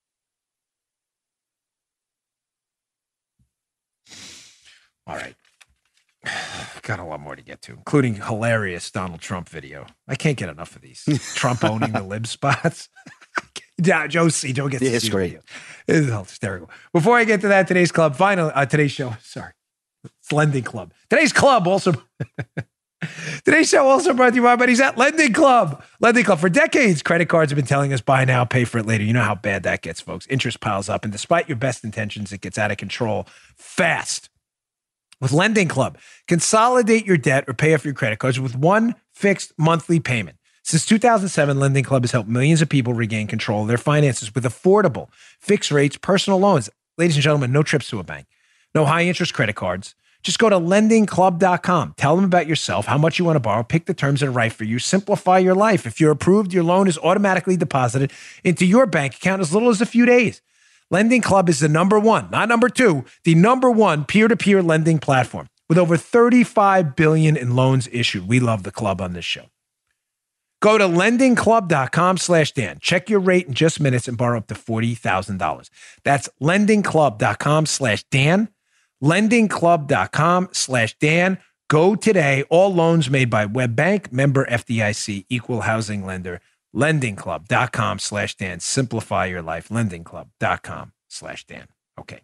All right. Got a lot more to get to, including hilarious Donald Trump video. I can't get enough of these. Trump owning the lib spots. Yeah, Joe gets to see it's great. It's hysterical. Before I get to that, today's show, it's Lending Club. Today's show also brought to you by buddies at Lending Club. Lending Club. For decades, credit cards have been telling us buy now, pay for it later. You know how bad that gets, folks. Interest piles up, and despite your best intentions, it gets out of control fast. With Lending Club, consolidate your debt or pay off your credit cards with one fixed monthly payment. Since 2007, Lending Club has helped millions of people regain control of their finances with affordable, fixed rates, personal loans. Ladies and gentlemen, no trips to a bank, no high interest credit cards. Just go to lendingclub.com. Tell them about yourself, how much you want to borrow, pick the terms that are right for you, simplify your life. If you're approved, your loan is automatically deposited into your bank account as little as a few days. Lending Club is the number one, not number two, the number one peer-to-peer lending platform with over $35 billion in loans issued. We love the club on this show. Go to lendingclub.com/Dan. Check your rate in just minutes and borrow up to $40,000. That's lendingclub.com/Dan. Lendingclub.com/Dan. Go today. All loans made by WebBank, member FDIC, equal housing lender. Lendingclub.com/Dan. Simplify your life. Lendingclub.com/Dan. Okay.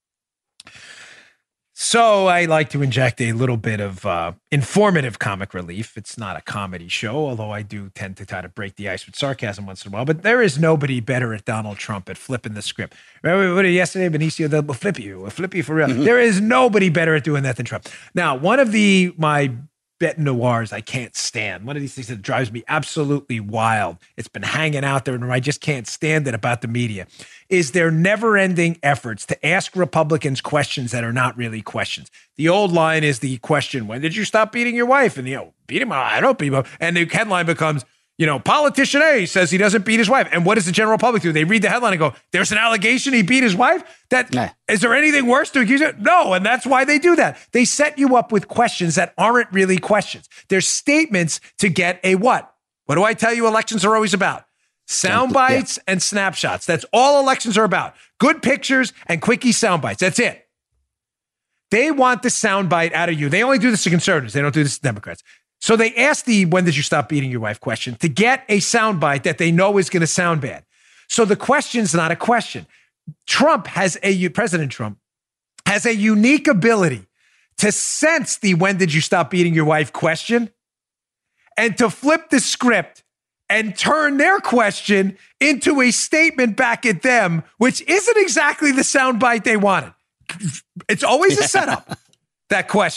So I like to inject a little bit of informative comic relief. It's not a comedy show, although I do tend to try to break the ice with sarcasm once in a while. But there is nobody better at Donald Trump at flipping the script. Remember yesterday, Benicio, we'll flip you for real. There is nobody better at doing that than Trump. Now, one of my bête noirs I can't stand, one of these things that drives me absolutely wild, it's been hanging out there and I just can't stand it about the media, is their never-ending efforts to ask Republicans questions that are not really questions. The old line is the question, when did you stop beating your wife? And beat him? I don't beat him. And the headline becomes, politician A says he doesn't beat his wife. And what does the general public do? They read the headline and go, there's an allegation he beat his wife? Is there anything worse to accuse it? No, and that's why they do that. They set you up with questions that aren't really questions. They're statements to get a what? What do I tell you elections are always about? Sound bites and snapshots. That's all elections are about. Good pictures and quickie sound bites. That's it. They want the sound bite out of you. They only do this to conservatives. They don't do this to Democrats. So they ask the when did you stop beating your wife question to get a soundbite that they know is going to sound bad. So the question's not a question. President Trump has a unique ability to sense the when did you stop beating your wife question and to flip the script and turn their question into a statement back at them, which isn't exactly the soundbite they wanted. It's always a setup, that question.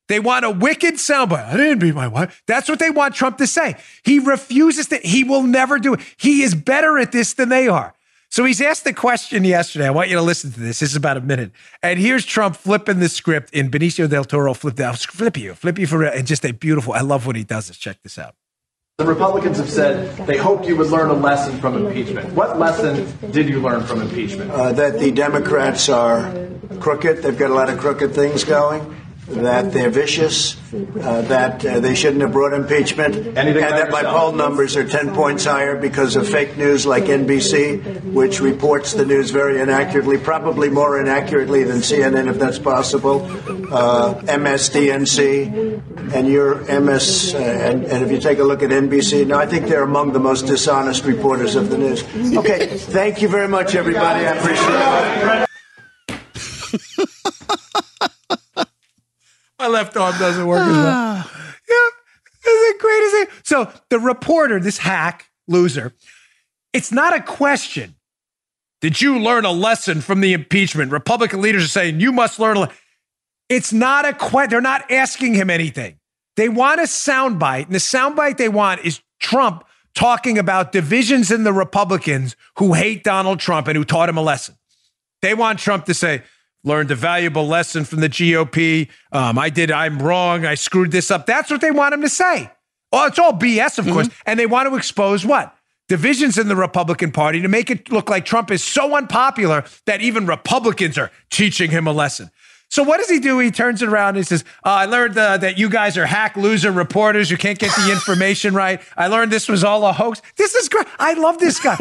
They want a wicked soundbite. I didn't beat my wife. That's what they want Trump to say. He refuses to. He will never do it. He is better at this than they are. So he's asked the question yesterday. I want you to listen to this. This is about a minute. And here's Trump flipping the script in Benicio del Toro. Flip you for real. And just a beautiful, I love when he does this. Check this out. The Republicans have said they hoped you would learn a lesson from impeachment. What lesson did you learn from impeachment? That the Democrats are crooked. They've got a lot of crooked things going. That they're vicious, that they shouldn't have brought impeachment, and that my poll numbers are 10 points higher because of fake news like NBC, which reports the news very inaccurately, probably more inaccurately than CNN, if that's possible, MSDNC, and your MS, and if you take a look at NBC, no, I think they're among the most dishonest reporters of the news. Okay, thank you very much, everybody. I appreciate it. My left arm doesn't work as well. Yeah, isn't it great? Isn't it? So the reporter, this hack loser, it's not a question. Did you learn a lesson from the impeachment? Republican leaders are saying you must learn a lesson. It's not a question. They're not asking him anything. They want a soundbite, and the soundbite they want is Trump talking about divisions in the Republicans who hate Donald Trump and who taught him a lesson. They want Trump to say, learned a valuable lesson from the GOP. I'm wrong. I screwed this up. That's what they want him to say. Oh, it's all BS, of course. And they want to expose what? Divisions in the Republican Party to make it look like Trump is so unpopular that even Republicans are teaching him a lesson. So what does he do? He turns it around and he says, I learned that you guys are hack loser reporters. You can't get the information right. I learned this was all a hoax. This is great. I love this guy.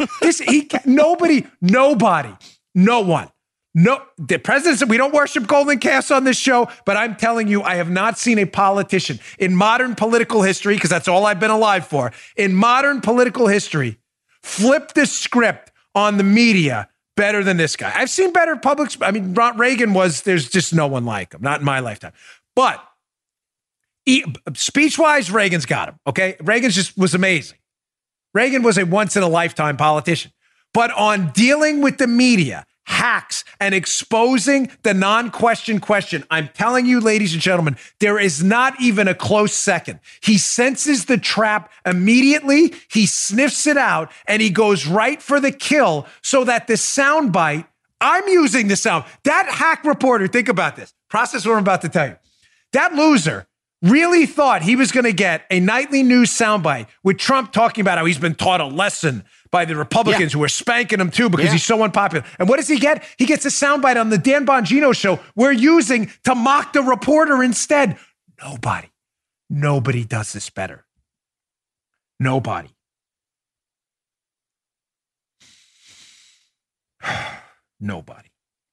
No, the president said we don't worship golden calves on this show, but I'm telling you, I have not seen a politician in modern political history, because that's all I've been alive for, in modern political history, flip the script on the media better than this guy. I've seen better Reagan there's just no one like him, not in my lifetime. But speech-wise, Reagan's got him, okay? Reagan just was amazing. Reagan was a once-in-a-lifetime politician. But on dealing with the media, hacks, and exposing the non-question question, I'm telling you, ladies and gentlemen, there is not even a close second. He senses the trap immediately, he sniffs it out, and he goes right for the kill so that the soundbite, I'm using the sound. That hack reporter, think about this. Process what I'm about to tell you. That loser really thought he was going to get a nightly news soundbite with Trump talking about how he's been taught a lesson by the Republicans who are spanking him too because he's so unpopular. And what does he get? He gets a soundbite on the Dan Bongino show we're using to mock the reporter instead. Nobody does this better. Nobody. Nobody.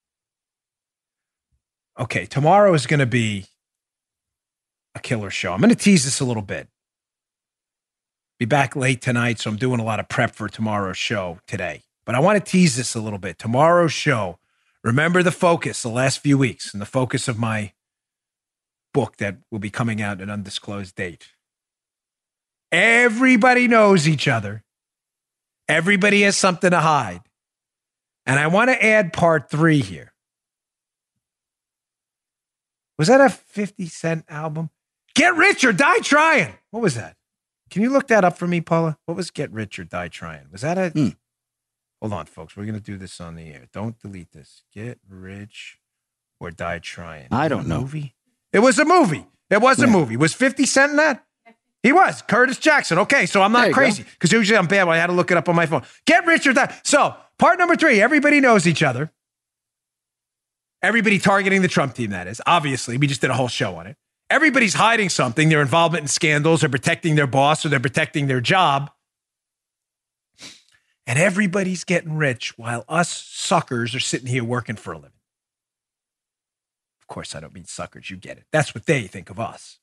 Okay, tomorrow is going to be a killer show. I'm going to tease this a little bit. Be back late tonight, so I'm doing a lot of prep for tomorrow's show today. But I want to tease this a little bit. Tomorrow's show, remember the focus the last few weeks and the focus of my book that will be coming out at an undisclosed date. Everybody knows each other. Everybody has something to hide. And I want to add part 3 here. Was that a 50 Cent album? Get Rich or Die Trying. What was that? Can you look that up for me, Paula? What was Get Rich or Die Trying? Was that a... Hold on, folks. We're going to do this on the air. Don't delete this. Get Rich or Die Trying. I don't know. Movie? It was a movie. It was a movie. Was 50 Cent in that? He was. Curtis Jackson. Okay, so I'm not crazy. Because usually I'm bad when I had to look it up on my phone. Get Rich or Die. So, part number 3. Everybody knows each other. Everybody targeting the Trump team, that is. Obviously, we just did a whole show on it. Everybody's hiding something, their involvement in scandals, or protecting their boss, or they're protecting their job. And everybody's getting rich while us suckers are sitting here working for a living. Of course, I don't mean suckers. You get it. That's what they think of us.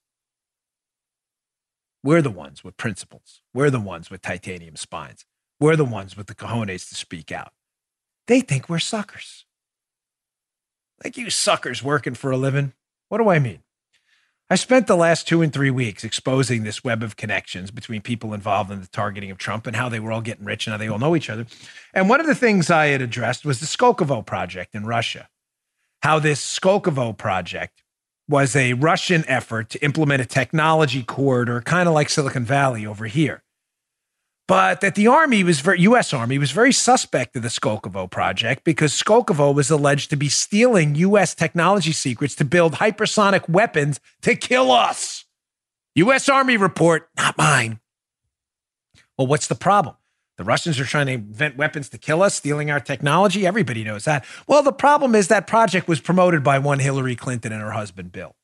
We're the ones with principles. We're the ones with titanium spines. We're the ones with the cojones to speak out. They think we're suckers. Like you suckers working for a living. What do I mean? I spent the last 2 and 3 weeks exposing this web of connections between people involved in the targeting of Trump and how they were all getting rich and how they all know each other. And one of the things I had addressed was the Skolkovo project in Russia. How this Skolkovo project was a Russian effort to implement a technology corridor, kind of like Silicon Valley over here. But that the U.S. Army was very suspect of the Skolkovo project because Skolkovo was alleged to be stealing U.S. technology secrets to build hypersonic weapons to kill us. U.S. Army report, not mine. Well, what's the problem? The Russians are trying to invent weapons to kill us, stealing our technology. Everybody knows that. Well, the problem is that project was promoted by one Hillary Clinton and her husband, Bill.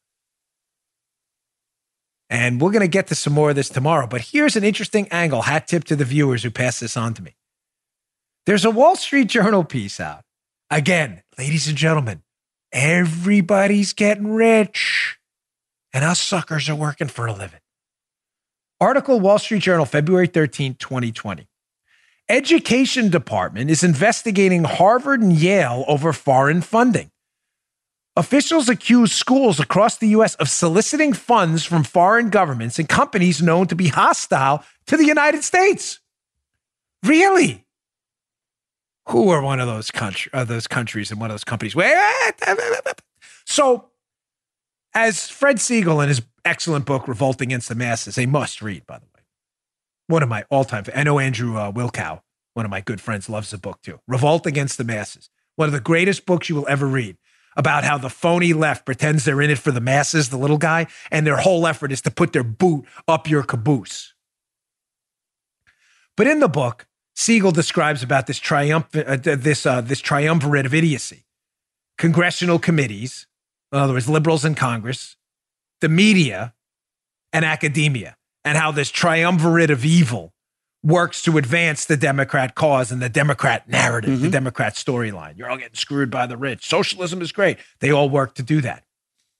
And we're going to get to some more of this tomorrow. But here's an interesting angle. Hat tip to the viewers who pass this on to me. There's a Wall Street Journal piece out. Again, ladies and gentlemen, everybody's getting rich. And us suckers are working for a living. Article, Wall Street Journal, February 13, 2020. Education Department is investigating Harvard and Yale over foreign funding. Officials accuse schools across the U.S. of soliciting funds from foreign governments and companies known to be hostile to the United States. Really? Who are one of those countries and one of those companies? So, as Fred Siegel in his excellent book, Revolt Against the Masses, a must read, by the way. One of my all-time, I know Andrew Wilkow, one of my good friends, loves the book too. Revolt Against the Masses. One of the greatest books you will ever read. About how the phony left pretends they're in it for the masses, the little guy, and their whole effort is to put their boot up your caboose. But in the book, Siegel describes about this triumvirate of idiocy. Congressional committees, in other words, liberals in Congress, the media, and academia, and how this triumvirate of evil works to advance the Democrat cause and the Democrat narrative, the Democrat storyline. You're all getting screwed by the rich. Socialism is great. They all work to do that.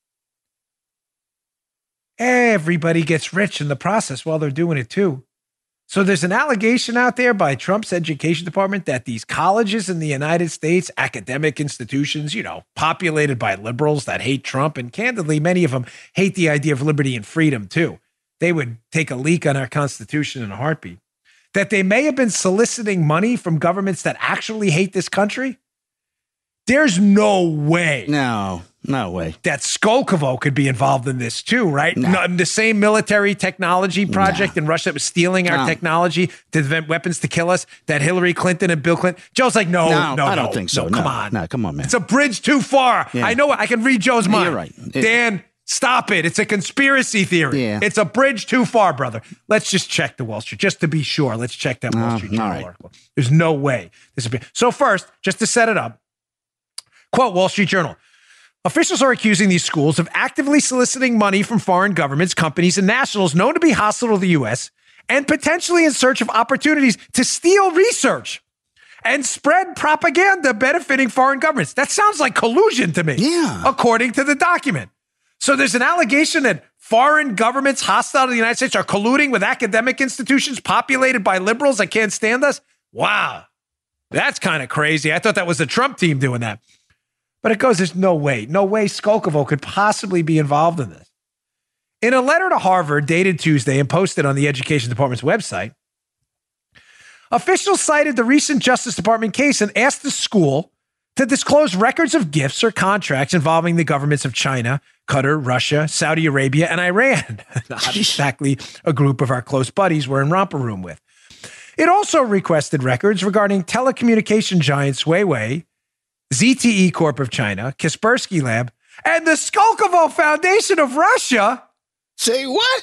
Everybody gets rich in the process while they're doing it too. So there's an allegation out there by Trump's education department that these colleges in the United States, academic institutions, populated by liberals that hate Trump, and candidly, many of them hate the idea of liberty and freedom too. They would take a leak on our Constitution in a heartbeat. That they may have been soliciting money from governments that actually hate this country? There's no way. No way. That Skolkovo could be involved in this too, right? No. The same military technology project in Russia that was stealing our technology to invent weapons to kill us, that Hillary Clinton and Bill Clinton. Joe's like, no, I don't think so. Come on. No, come on, man. It's a bridge too far. Yeah. I know. I can read Joe's mind. You're right. Dan, stop it. It's a conspiracy theory. Yeah. It's a bridge too far, brother. Let's just check the Wall Street, just to be sure. Let's check that Wall Street Journal article. There's no way. So first, just to set it up, quote, Wall Street Journal. Officials are accusing these schools of actively soliciting money from foreign governments, companies, and nationals known to be hostile to the U.S. and potentially in search of opportunities to steal research and spread propaganda benefiting foreign governments. That sounds like collusion to me, according to the document. So there's an allegation that foreign governments hostile to the United States are colluding with academic institutions populated by liberals that can't stand us? Wow. That's kind of crazy. I thought that was the Trump team doing that. But it goes, there's no way Skolkovo could possibly be involved in this. In a letter to Harvard dated Tuesday and posted on the Education Department's website, officials cited the recent Justice Department case and asked the school to disclose records of gifts or contracts involving the governments of China, Qatar, Russia, Saudi Arabia, and Iran. Not exactly a group of our close buddies we're in romper room with. It also requested records regarding telecommunication giants Huawei, ZTE Corp of China, Kaspersky Lab, and the Skolkovo Foundation of Russia. Say what?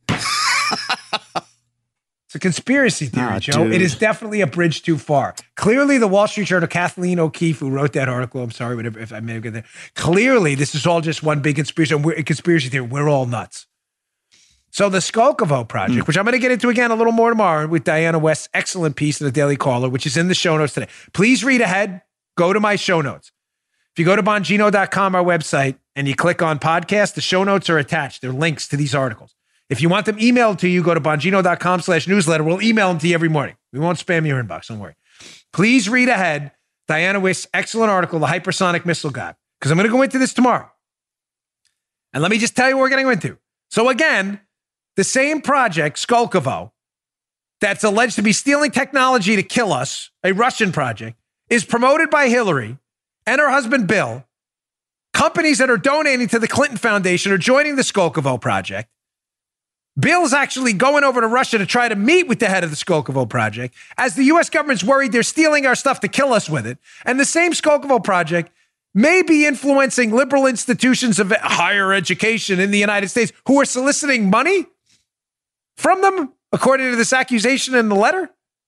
It's a conspiracy theory, Joe. Dude. It is definitely a bridge too far. Clearly, the Wall Street Journal, Kathleen O'Keefe, who wrote that article, I'm sorry, whatever, if I may have got there. Clearly, this is all just one big conspiracy theory. We're all nuts. So the Skolkovo project, which I'm going to get into again a little more tomorrow with Diana West's excellent piece in the Daily Caller, which is in the show notes today. Please read ahead. Go to my show notes. If you go to Bongino.com, our website, and you click on podcast, the show notes are attached. They're links to these articles. If you want them emailed to you, go to Bongino.com/newsletter. We'll email them to you every morning. We won't spam your inbox. Don't worry. Please read ahead Diana Wist's excellent article, The Hypersonic Missile God, because I'm going to go into this tomorrow. And let me just tell you what we're going to go into. So again, the same project, Skolkovo, that's alleged to be stealing technology to kill us, a Russian project, is promoted by Hillary and her husband Bill, companies that are donating to the Clinton Foundation are joining the Skolkovo Project. Bill's actually going over to Russia to try to meet with the head of the Skolkovo Project, as the U.S. government's worried they're stealing our stuff to kill us with it. And the same Skolkovo Project may be influencing liberal institutions of higher education in the United States who are soliciting money from them, according to this accusation in the letter.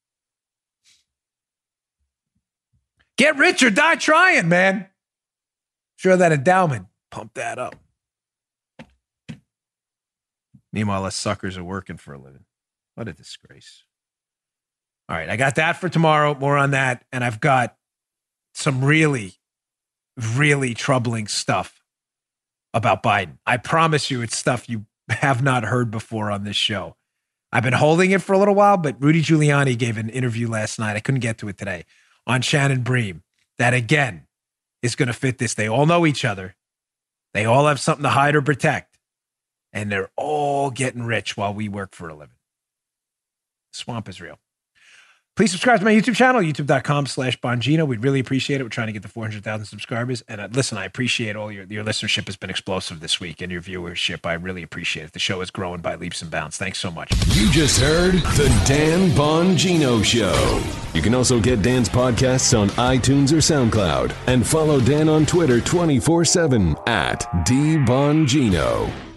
Get rich or die trying, man. Sure, that endowment, pump that up. Meanwhile, us suckers are working for a living. What a disgrace. All right, I got that for tomorrow. More on that. And I've got some really, really troubling stuff about Biden. I promise you it's stuff you have not heard before on this show. I've been holding it for a little while, but Rudy Giuliani gave an interview last night. I couldn't get to it today on Shannon Bream. That, again, is going to fit this. They all know each other. They all have something to hide or protect. And they're all getting rich while we work for a living. Swamp is real. Please subscribe to my YouTube channel, youtube.com/Bongino. We'd really appreciate it. We're trying to get to 400,000 subscribers. And listen, I appreciate all your listenership has been explosive this week, and your viewership. I really appreciate it. The show is growing by leaps and bounds. Thanks so much. You just heard The Dan Bongino Show. You can also get Dan's podcasts on iTunes or SoundCloud. And follow Dan on Twitter 24/7 @DBongino.